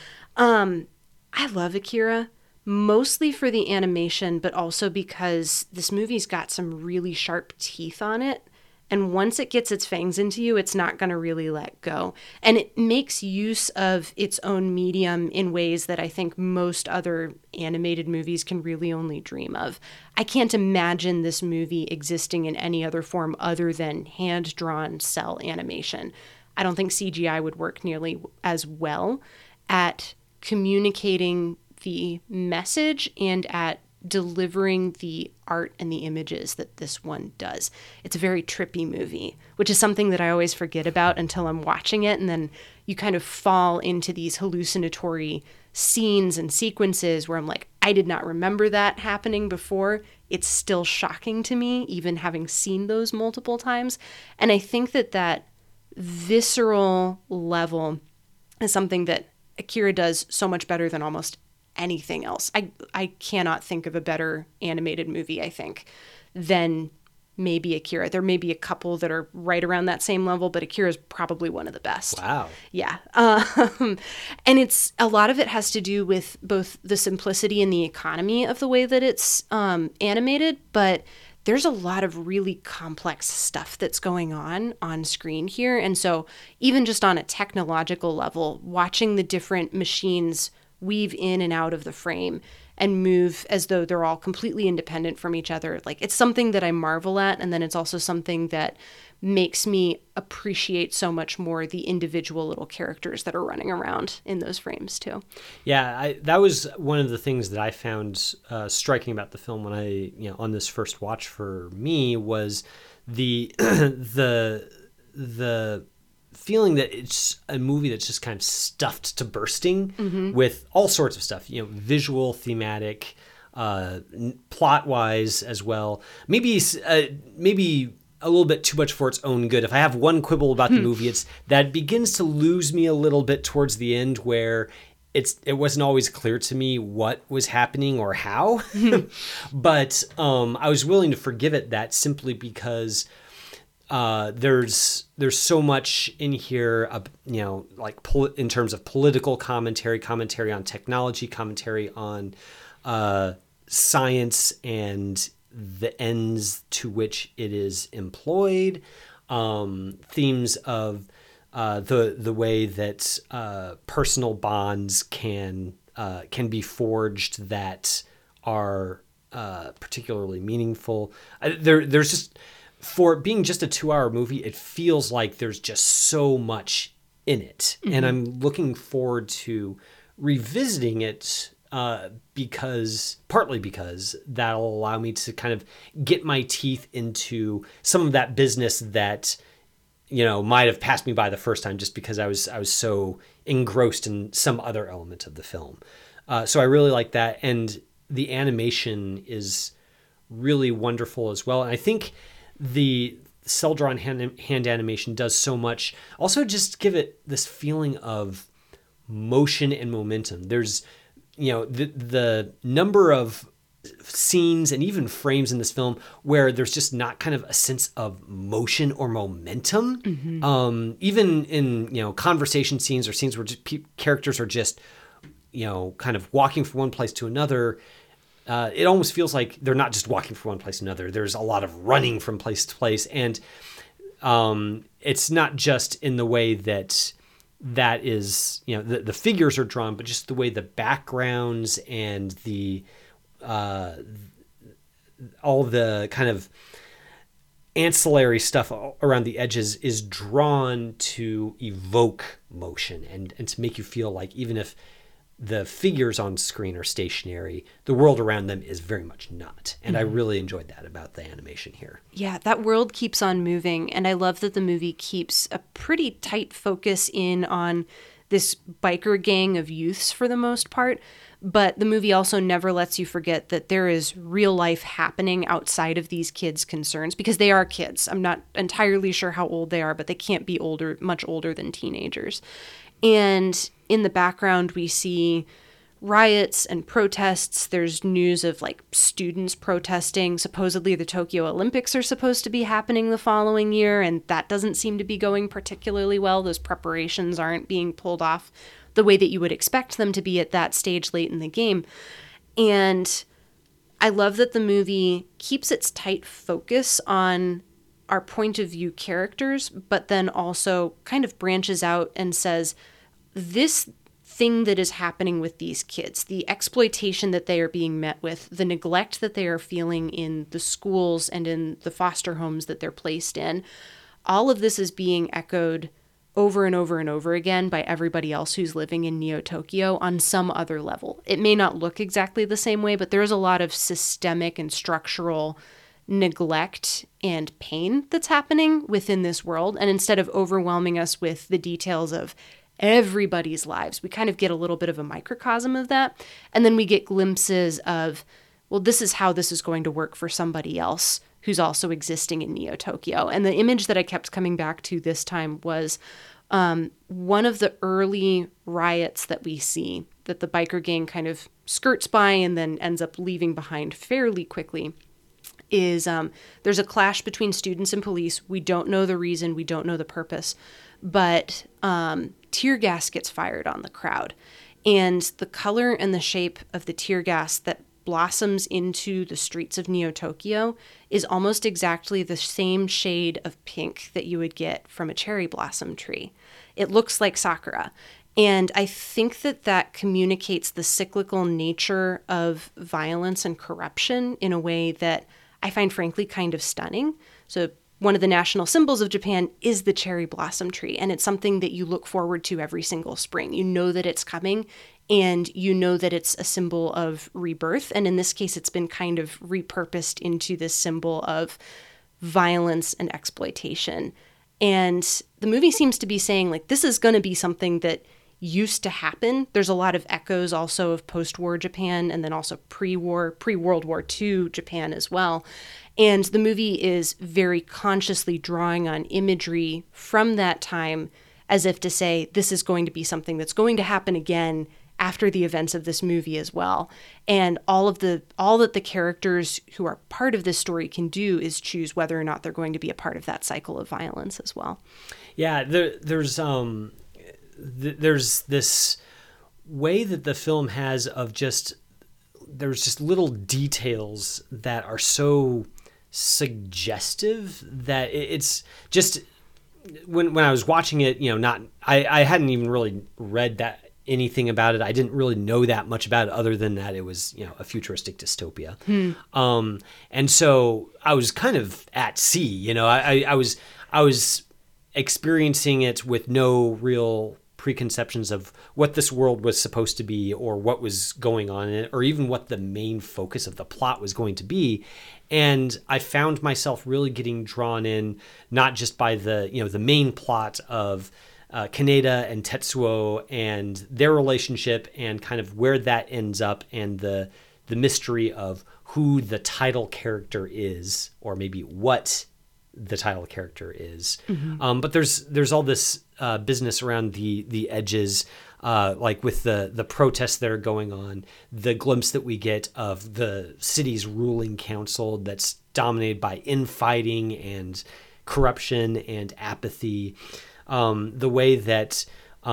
I love Akira, mostly for the animation, but also because this movie's got some really sharp teeth on it. And once it gets its fangs into you, it's not going to really let go. And it makes use of its own medium in ways that I think most other animated movies can really only dream of. I can't imagine this movie existing in any other form other than hand-drawn cell animation. I don't think CGI would work nearly as well at communicating the message and at delivering the art and the images that this one does. It's a very trippy movie, which is something that I always forget about until I'm watching it, and then you kind of fall into these hallucinatory scenes and sequences where I'm like, I did not remember that happening before. It's still shocking to me, even having seen those multiple times. And I think that visceral level is something that Akira does so much better than almost anything else. I cannot think of a better animated movie, I think, than maybe Akira. There may be a couple that are right around that same level, but Akira is probably one of the best. Wow. Yeah. And it's a lot of it has to do with both the simplicity and the economy of the way that it's animated, but there's a lot of really complex stuff that's going on screen here. And so even just on a technological level, watching the different machines weave in and out of the frame and move as though they're all completely independent from each other. Like, it's something that I marvel at, and then it's also something that makes me appreciate so much more the individual little characters that are running around in those frames too. Yeah, that was one of the things that I found striking about the film when I, on this first watch for me, was the the feeling that it's a movie that's just kind of stuffed to bursting with all sorts of stuff, visual, thematic, plot-wise as well. Maybe a little bit too much for its own good. If I have one quibble about the movie, it's that it begins to lose me a little bit towards the end, where it wasn't always clear to me what was happening or how. But I was willing to forgive it that simply because there's so much in here, in terms of political commentary on technology, commentary on science and the ends to which it is employed, themes of the way that personal bonds can be forged that are particularly meaningful. There's just, for being just a 2-hour movie, it feels like there's just so much in it. And I'm looking forward to revisiting it partly because that'll allow me to kind of get my teeth into some of that business that, might have passed me by the first time just because I was so engrossed in some other element of the film. So I really like that. And the animation is really wonderful as well. And I think the cel-drawn hand animation does so much. Also just give it this feeling of motion and momentum. There's, the number of scenes and even frames in this film where there's just not kind of a sense of motion or momentum. Mm-hmm. Even in, conversation scenes or scenes where characters are just, kind of walking from one place to another. It almost feels like they're not just walking from one place to another. There's a lot of running from place to place. And it's not just in the way that is, the figures are drawn, but just the way the backgrounds and the all the kind of ancillary stuff around the edges is drawn to evoke motion and to make you feel like even if the figures on screen are stationary, the world around them is very much not. And I really enjoyed that about the animation here. Yeah, that world keeps on moving. And I love that the movie keeps a pretty tight focus in on this biker gang of youths for the most part. But the movie also never lets you forget that there is real life happening outside of these kids' concerns because they are kids. I'm not entirely sure how old they are, but they can't be much older than teenagers. And in the background, we see riots and protests. There's news of students protesting. Supposedly the Tokyo Olympics are supposed to be happening the following year, and that doesn't seem to be going particularly well. Those preparations aren't being pulled off the way that you would expect them to be at that stage late in the game. And I love that the movie keeps its tight focus on our point of view characters, but then also kind of branches out and says, this thing that is happening with these kids, the exploitation that they are being met with, the neglect that they are feeling in the schools and in the foster homes that they're placed in, all of this is being echoed over and over and over again by everybody else who's living in Neo-Tokyo on some other level. It may not look exactly the same way, but there's a lot of systemic and structural neglect and pain that's happening within this world. And instead of overwhelming us with the details of everybody's lives, we kind of get a little bit of a microcosm of that. And then we get glimpses of, well, this is how this is going to work for somebody else who's also existing in Neo-Tokyo. And the image that I kept coming back to this time was one of the early riots that we see that the biker gang kind of skirts by and then ends up leaving behind fairly quickly is there's a clash between students and police. We don't know the reason. We don't know the purpose. But tear gas gets fired on the crowd. And the color and the shape of the tear gas that blossoms into the streets of Neo-Tokyo is almost exactly the same shade of pink that you would get from a cherry blossom tree. It looks like sakura. And I think that communicates the cyclical nature of violence and corruption in a way that I find frankly kind of stunning. So one of the national symbols of Japan is the cherry blossom tree, and it's something that you look forward to every single spring. You know that it's coming, and you know that it's a symbol of rebirth, and in this case, it's been kind of repurposed into this symbol of violence and exploitation. And the movie seems to be saying, this is going to be something that used to happen. There's a lot of echoes also of post-war Japan and then also pre-World War II Japan as well. And the movie is very consciously drawing on imagery from that time as if to say, this is going to be something that's going to happen again after the events of this movie as well. And all that the characters who are part of this story can do is choose whether or not they're going to be a part of that cycle of violence as well. Yeah, there's this way that the film has of there's just little details that are so suggestive that it's just when I was watching it, I hadn't even really read anything about it. I didn't really know that much about it other than that it was, a futuristic dystopia. And so I was kind of at sea, I was experiencing it with no real preconceptions of what this world was supposed to be or what was going on in it, or even what the main focus of the plot was going to be. And I found myself really getting drawn in, not just by the main plot of Kaneda and Tetsuo and their relationship and kind of where that ends up, and the mystery of who the title character is, or maybe what the title character is. But there's all this business around the edges, like with the protests that are going on, the glimpse that we get of the city's ruling council that's dominated by infighting and corruption and apathy. The way that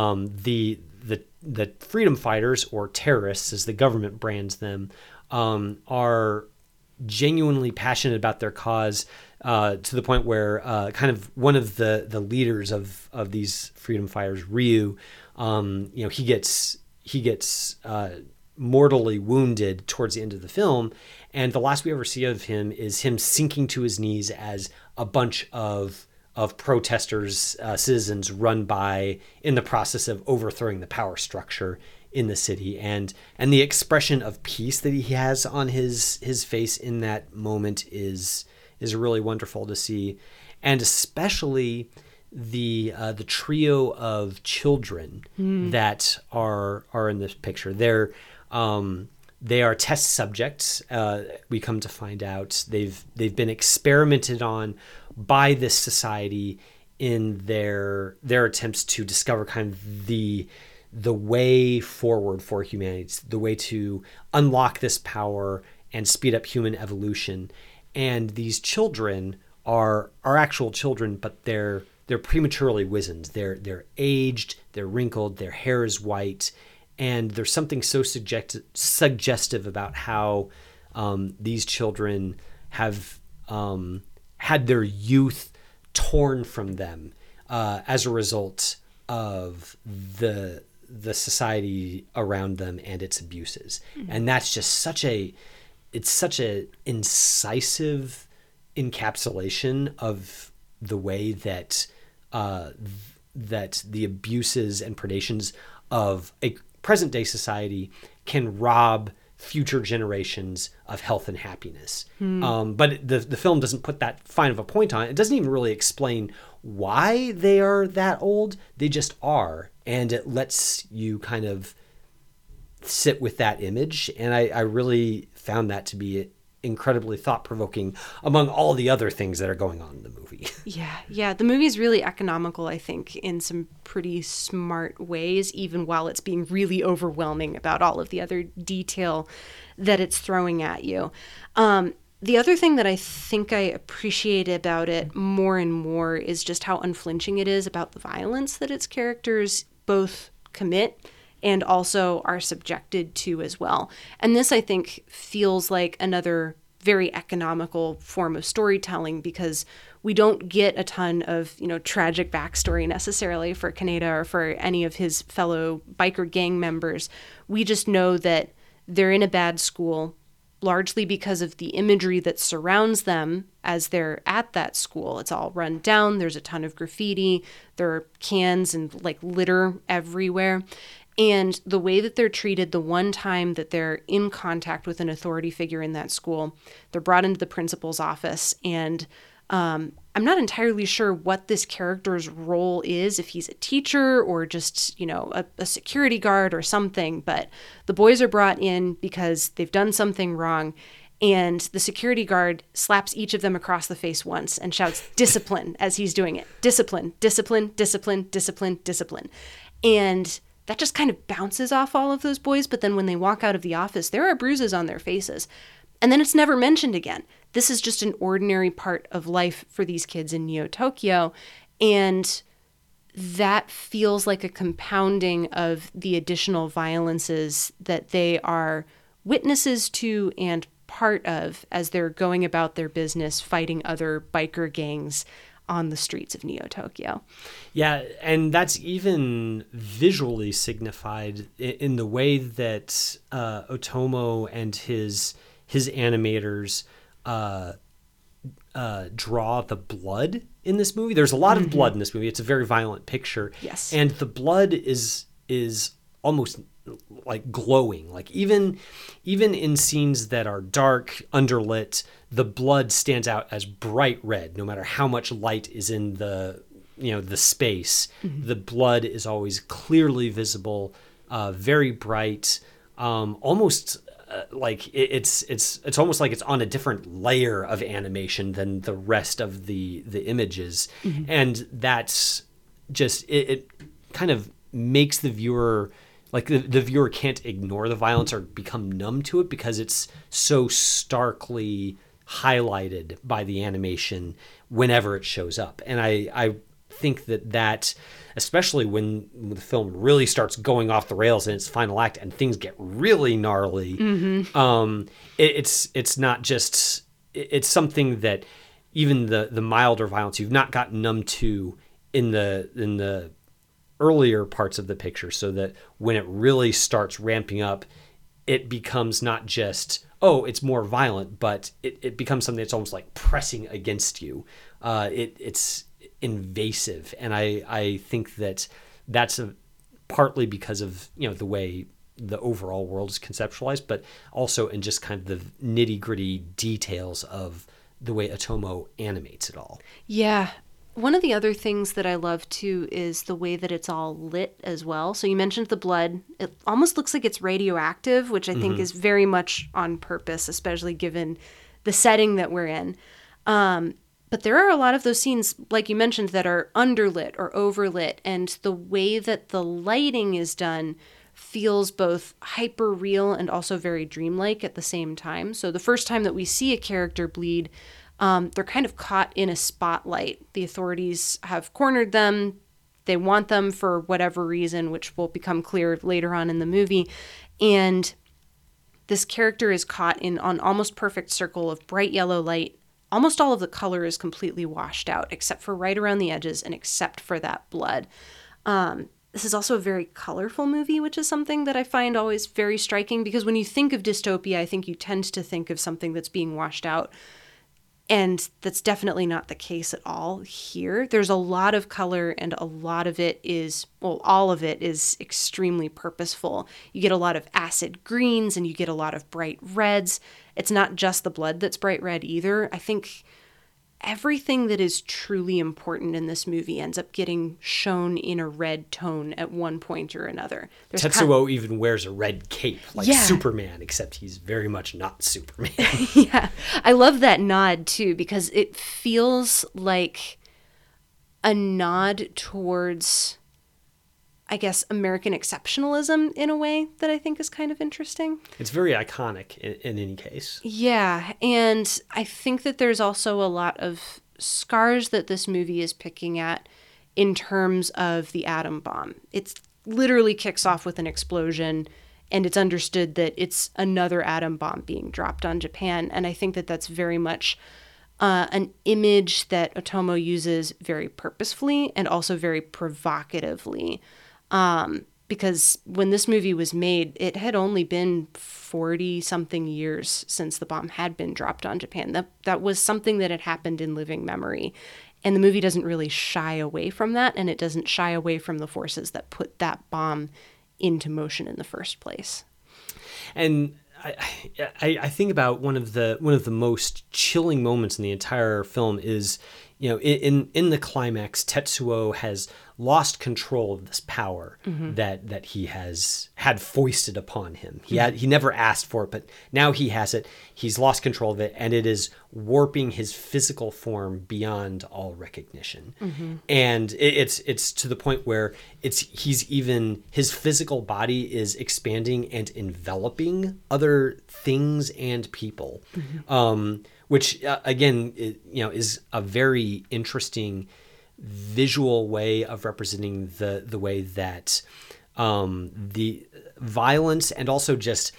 the freedom fighters, or terrorists as the government brands them, are genuinely passionate about their cause, to the point where kind of one of the leaders of these freedom fighters, Ryu, he gets mortally wounded towards the end of the film, and the last we ever see of him is him sinking to his knees as a bunch of protesters, citizens run by in the process of overthrowing the power structure in the city, and the expression of peace that he has on his face in that moment is really wonderful to see. And especially the trio of children that are in this picture. They are test subjects. We come to find out they've been experimented on by this society in their attempts to discover kind of the way forward for humanity, the way to unlock this power and speed up human evolution. And these children are actual children, but they're prematurely wizened. They're aged, they're wrinkled, their hair is white, and there's something so suggestive about how these children have had their youth torn from them as a result of the society around them and its abuses. And that's just such a incisive encapsulation of the way that that the abuses and predations of a present day society can rob future generations of health and happiness. But the film doesn't put that fine of a point on it. It doesn't even really explain why they are that old. They just are. And it lets you kind of sit with that image. And I really found that to be incredibly thought-provoking among all the other things that are going on in the movie. Yeah. The movie is really economical, I think, in some pretty smart ways, even while it's being really overwhelming about all of the other detail that it's throwing at you. The other thing that I think I appreciate about it more and more is just how unflinching it is about the violence that its characters both commit and also are subjected to as well. And this, I think, feels like another very economical form of storytelling, because we don't get a ton of, tragic backstory necessarily for Kaneda or for any of his fellow biker gang members. We just know that they're in a bad school, largely because of the imagery that surrounds them as they're at that school. It's all run down. There's a ton of graffiti. There are cans and litter everywhere. And the way that they're treated the one time that they're in contact with an authority figure in that school, they're brought into the principal's office. And I'm not entirely sure what this character's role is, if he's a teacher or just, a security guard or something. But the boys are brought in because they've done something wrong. And the security guard slaps each of them across the face once and shouts, "Discipline," as he's doing it. Discipline, discipline, discipline, discipline, discipline. And that just kind of bounces off all of those boys. But then when they walk out of the office, there are bruises on their faces. And then it's never mentioned again. This is just an ordinary part of life for these kids in Neo Tokyo. And that feels like a compounding of the additional violences that they are witnesses to and part of as they're going about their business fighting other biker gangs on the streets of Neo Tokyo. Yeah, and that's even visually signified in the way that Otomo and his animators draw the blood in this movie. There's a lot of blood in this movie. It's a very violent picture. Yes. And the blood is almost like glowing. Like even in scenes that are dark, underlit, the blood stands out as bright red, no matter how much light is in the space. The blood is always clearly visible, very bright, almost like it's almost like it's on a different layer of animation than the rest of the images. And that's just it kind of makes the viewer, like the viewer can't ignore the violence or become numb to it because it's so starkly highlighted by the animation whenever it shows up. And I think that especially when the film really starts going off the rails in its final act and things get really gnarly, it's not just, it's something that even the milder violence you've not gotten numb to in the earlier parts of the picture, so that when it really starts ramping up, it becomes not just, oh, it's more violent, but it becomes something that's almost like pressing against you. It's invasive. And I think that's partly because of, the way the overall world is conceptualized, but also in just kind of the nitty gritty details of the way Otomo animates it all. Yeah. One of the other things that I love too is the way that it's all lit as well. So you mentioned the blood. It almost looks like it's radioactive, which I think is very much on purpose, especially given the setting that we're in. But there are a lot of those scenes, like you mentioned, that are underlit or overlit. And the way that the lighting is done feels both hyper real and also very dreamlike at the same time. So the first time that we see a character bleed, they're kind of caught in a spotlight. The authorities have cornered them. They want them for whatever reason, which will become clear later on in the movie. And this character is caught in an almost perfect circle of bright yellow light. Almost all of the color is completely washed out, except for right around the edges and except for that blood. This is also a very colorful movie, which is something that I find always very striking, because when you think of dystopia, I think you tend to think of something that's being washed out. And that's definitely not the case at all here. There's a lot of color, and a lot of it is, well, all of it is extremely purposeful. You get a lot of acid greens and you get a lot of bright reds. It's not just the blood that's bright red either. I think everything that is truly important in this movie ends up getting shown in a red tone at one point or another. Tetsuo even wears a red cape, like Superman, except he's very much not Superman. Yeah. I love that nod, too, because it feels like a nod towards, I guess, American exceptionalism in a way that I think is kind of interesting. It's very iconic in any case. Yeah, and I think that there's also a lot of scars that this movie is picking at in terms of the atom bomb. It literally kicks off with an explosion, and it's understood that it's another atom bomb being dropped on Japan, and I think that that's very much an image that Otomo uses very purposefully and also very provocatively. Because when this movie was made, it had only been 40-something years since the bomb had been dropped on Japan. That was something that had happened in living memory. And the movie doesn't really shy away from that, and it doesn't shy away from the forces that put that bomb into motion in the first place. And I think about one of the most chilling moments in the entire film is, in the climax, Tetsuo has lost control of this power that he has had foisted upon him. He never asked for it, but now he has it. He's lost control of it, and it is warping his physical form beyond all recognition. And it's to the point where his physical body is expanding and enveloping other things and people. Which again, is a very interesting visual way of representing the way that the violence and also just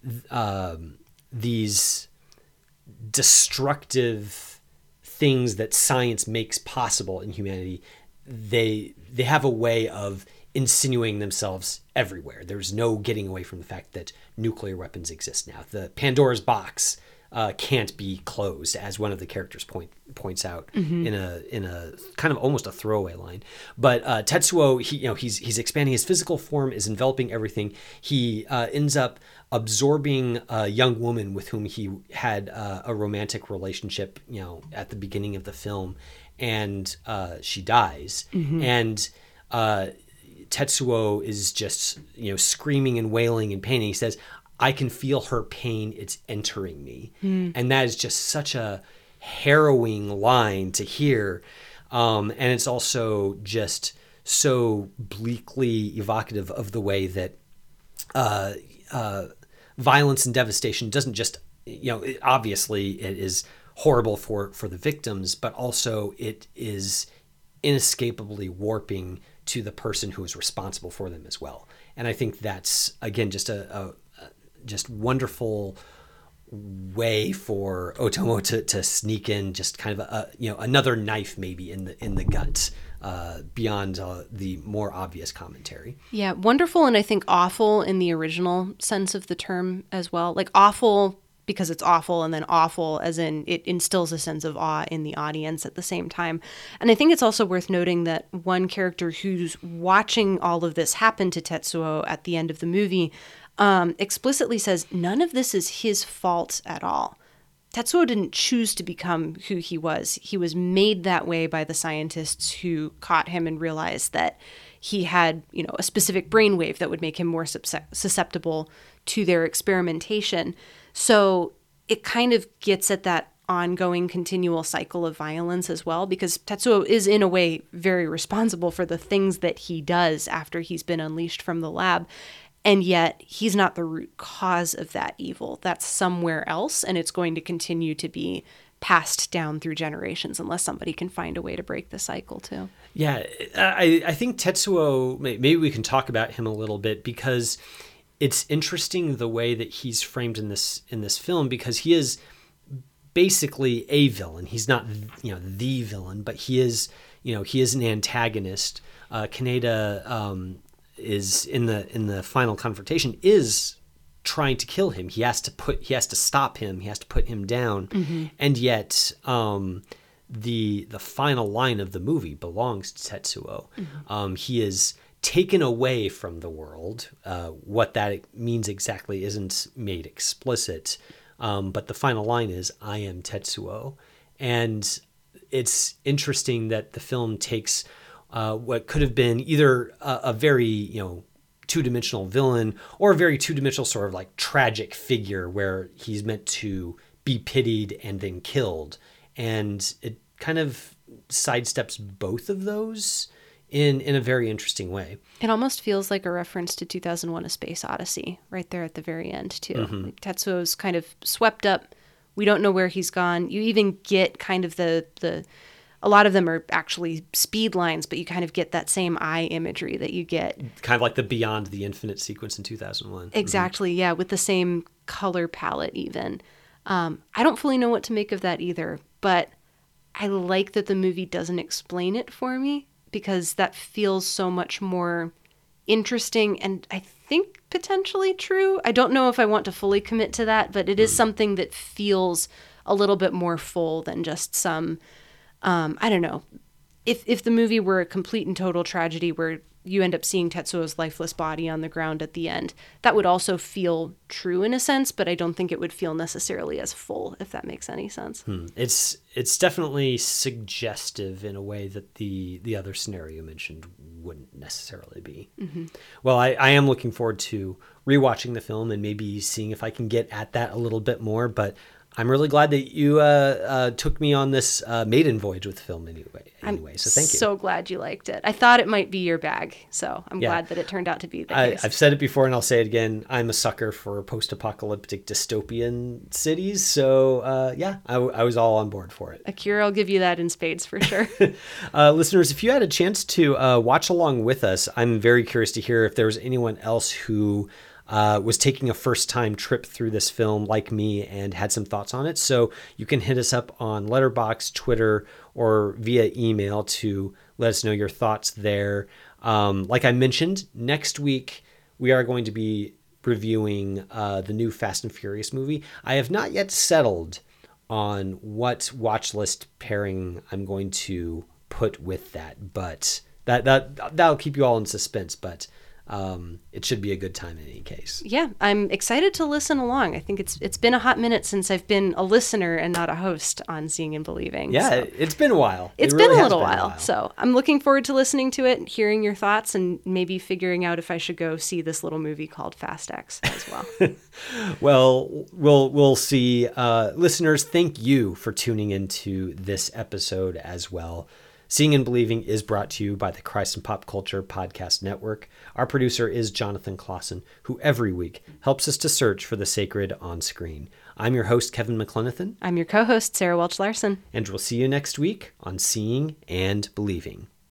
these destructive things that science makes possible in humanity, they have a way of insinuating themselves everywhere. There's no getting away from the fact that nuclear weapons exist now. The Pandora's box can't be closed, as one of the characters points out in a kind of almost a throwaway line. But Tetsuo, he's expanding. His physical form is enveloping everything. He ends up absorbing a young woman with whom he had a romantic relationship, at the beginning of the film, and she dies. And Tetsuo is just, screaming and wailing in pain. And he says, "I can feel her pain. It's entering me." And that is just such a harrowing line to hear. And it's also just so bleakly evocative of the way that violence and devastation doesn't just, obviously it is horrible for the victims, but also it is inescapably warping to the person who is responsible for them as well. And I think that's, again, just a just wonderful way for Otomo to sneak in just kind of another knife maybe in the gut beyond the more obvious commentary. Yeah, wonderful, and I think awful in the original sense of the term as well. Like awful because it's awful, and then awful as in it instills a sense of awe in the audience at the same time. And I think it's also worth noting that one character who's watching all of this happen to Tetsuo at the end of the movie explicitly says none of this is his fault at all. Tetsuo didn't choose to become who he was. He was made that way by the scientists who caught him and realized that he had, a specific brainwave that would make him more susceptible to their experimentation. So it kind of gets at that ongoing continual cycle of violence as well, because Tetsuo is in a way very responsible for the things that he does after he's been unleashed from the lab. And yet he's not the root cause of that evil. That's somewhere else, and it's going to continue to be passed down through generations unless somebody can find a way to break the cycle too. Yeah, I think Tetsuo, maybe we can talk about him a little bit, because it's interesting the way that he's framed in this film, because he is basically a villain. He's not, the villain, but he is an antagonist. Kaneda is in the final confrontation is trying to kill him. He has to stop him. He has to put him down. And yet, the final line of the movie belongs to Tetsuo. He is taken away from the world. What that means exactly isn't made explicit, but the final line is, "I am Tetsuo." And it's interesting that the film takes what could have been either a very, two-dimensional villain or a very two-dimensional sort of like tragic figure where he's meant to be pitied and then killed. And it kind of sidesteps both of those in a very interesting way. It almost feels like a reference to 2001: A Space Odyssey right there at the very end too. Like Tetsuo's kind of swept up. We don't know where he's gone. You even get kind of the a lot of them are actually speed lines, but you kind of get that same eye imagery that you get. Kind of like the Beyond the Infinite sequence in 2001. Exactly, yeah, with the same color palette even. I don't fully know what to make of that either, but I like that the movie doesn't explain it for me, because that feels so much more interesting and I think potentially true. I don't know if I want to fully commit to that, but it is something that feels a little bit more full than just some... I don't know, if the movie were a complete and total tragedy where you end up seeing Tetsuo's lifeless body on the ground at the end, that would also feel true in a sense, but I don't think it would feel necessarily as full, if that makes any sense. It's definitely suggestive in a way that the other scenario mentioned wouldn't necessarily be. Well, I am looking forward to rewatching the film and maybe seeing if I can get at that a little bit more, but I'm really glad that you took me on this maiden voyage with the film anyway. So thank you. I'm so glad you liked it. I thought it might be your bag, so I'm glad that it turned out to be the case. I've said it before and I'll say it again. I'm a sucker for post-apocalyptic dystopian cities. So I was all on board for it. Akira will give you that in spades for sure. Listeners, if you had a chance to watch along with us, I'm very curious to hear if there was anyone else who was taking a first-time trip through this film like me and had some thoughts on it. So you can hit us up on Letterboxd, Twitter, or via email to let us know your thoughts there. Like I mentioned, next week we are going to be reviewing the new Fast and Furious movie. I have not yet settled on what watch list pairing I'm going to put with that, but that'll keep you all in suspense, but it should be a good time in any case. Yeah, I'm excited to listen along. I think it's been a hot minute since I've been a listener and not a host on Seeing and Believing. Yeah, so. It's been a while. It's really been a has little been while. So I'm looking forward to listening to it, hearing your thoughts, and maybe figuring out if I should go see this little movie called Fast X as well. Well, we'll see. Listeners, thank you for tuning into this episode as well. Seeing and Believing is brought to you by the Christ and Pop Culture Podcast Network. Our producer is Jonathan Clausen, who every week helps us to search for the sacred on screen. I'm your host, Kevin McLenithan. I'm your co-host, Sarah Welch Larson. And we'll see you next week on Seeing and Believing.